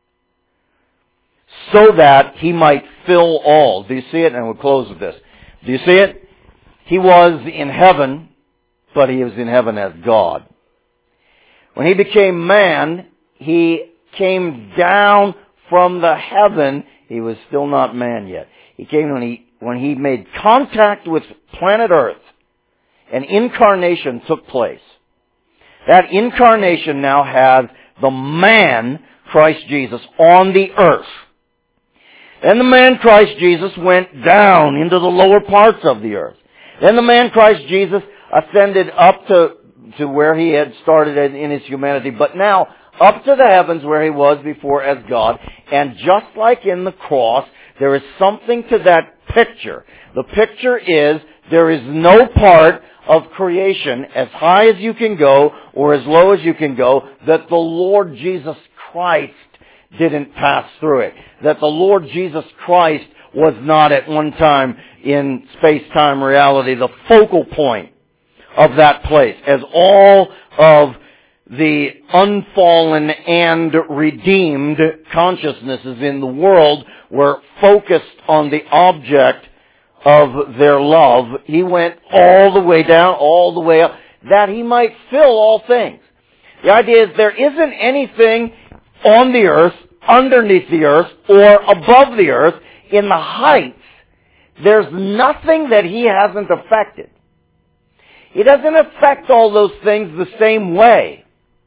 so that he might fill all. Do you see it? And we'll close with this. Do you see it? He was in heaven, but he was in heaven as God. When he became man, he came down from the heaven. He was still not man yet. He came when he made contact with planet Earth. An incarnation took place. That incarnation now has the man, Christ Jesus, on the earth. Then the man, Christ Jesus, went down into the lower parts of the earth. Then the man, Christ Jesus, ascended up to where he had started in his humanity, but now up to the heavens where he was before as God. And just like in the cross, there is something to that picture. The picture is there is no part of creation, as high as you can go or as low as you can go, that the Lord Jesus Christ didn't pass through it. That the Lord Jesus Christ was not at one time in space-time reality the focal point of that place. As all of the unfallen and redeemed consciousnesses in the world were focused on the object of their love, he went all the way down, all the way up, that he might fill all things. The idea is there isn't anything on the earth, underneath the earth, or above the earth, in the heights. There's nothing that he hasn't affected. He doesn't affect all those things the same way.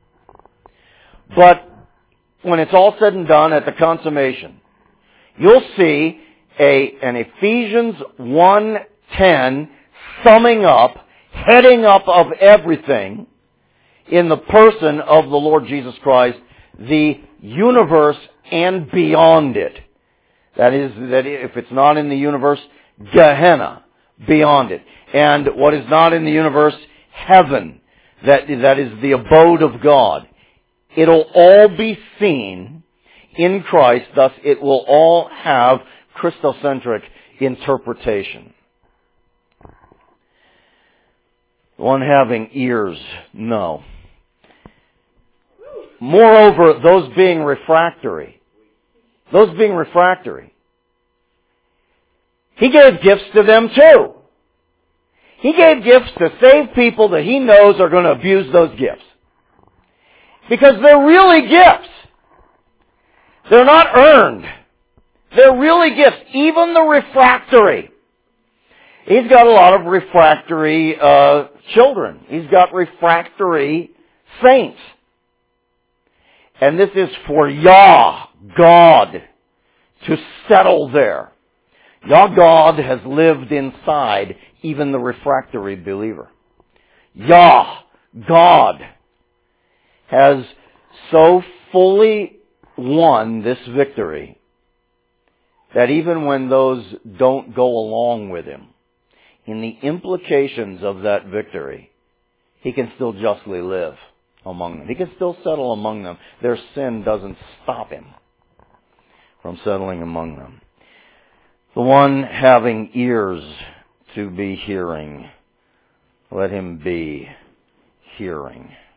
But when it's all said and done at the consummation, you'll see an Ephesians 1:10 summing up, heading up of everything in the person of the Lord Jesus Christ, the universe and beyond it. That is, that if it's not in the universe, Gehenna, beyond it. And what is not in the universe, heaven. That is the abode of God. It'll all be seen in Christ, thus it will all have Christocentric interpretation. One having ears, no. Moreover, those being refractory. He gave gifts to them too. He gave gifts to save people that he knows are going to abuse those gifts. Because they're really gifts. They're not earned. They're really gifts. Even the refractory. He's got a lot of refractory children. He's got refractory saints. And this is for Yah, God, to settle there. Yah, God, has lived inside even the refractory believer. Yah, God, has so fully won this victory that even when those don't go along with him, in the implications of that victory, he can still justly live among them. He can still settle among them. Their sin doesn't stop him from settling among them. The one having ears to be hearing, Let him be hearing.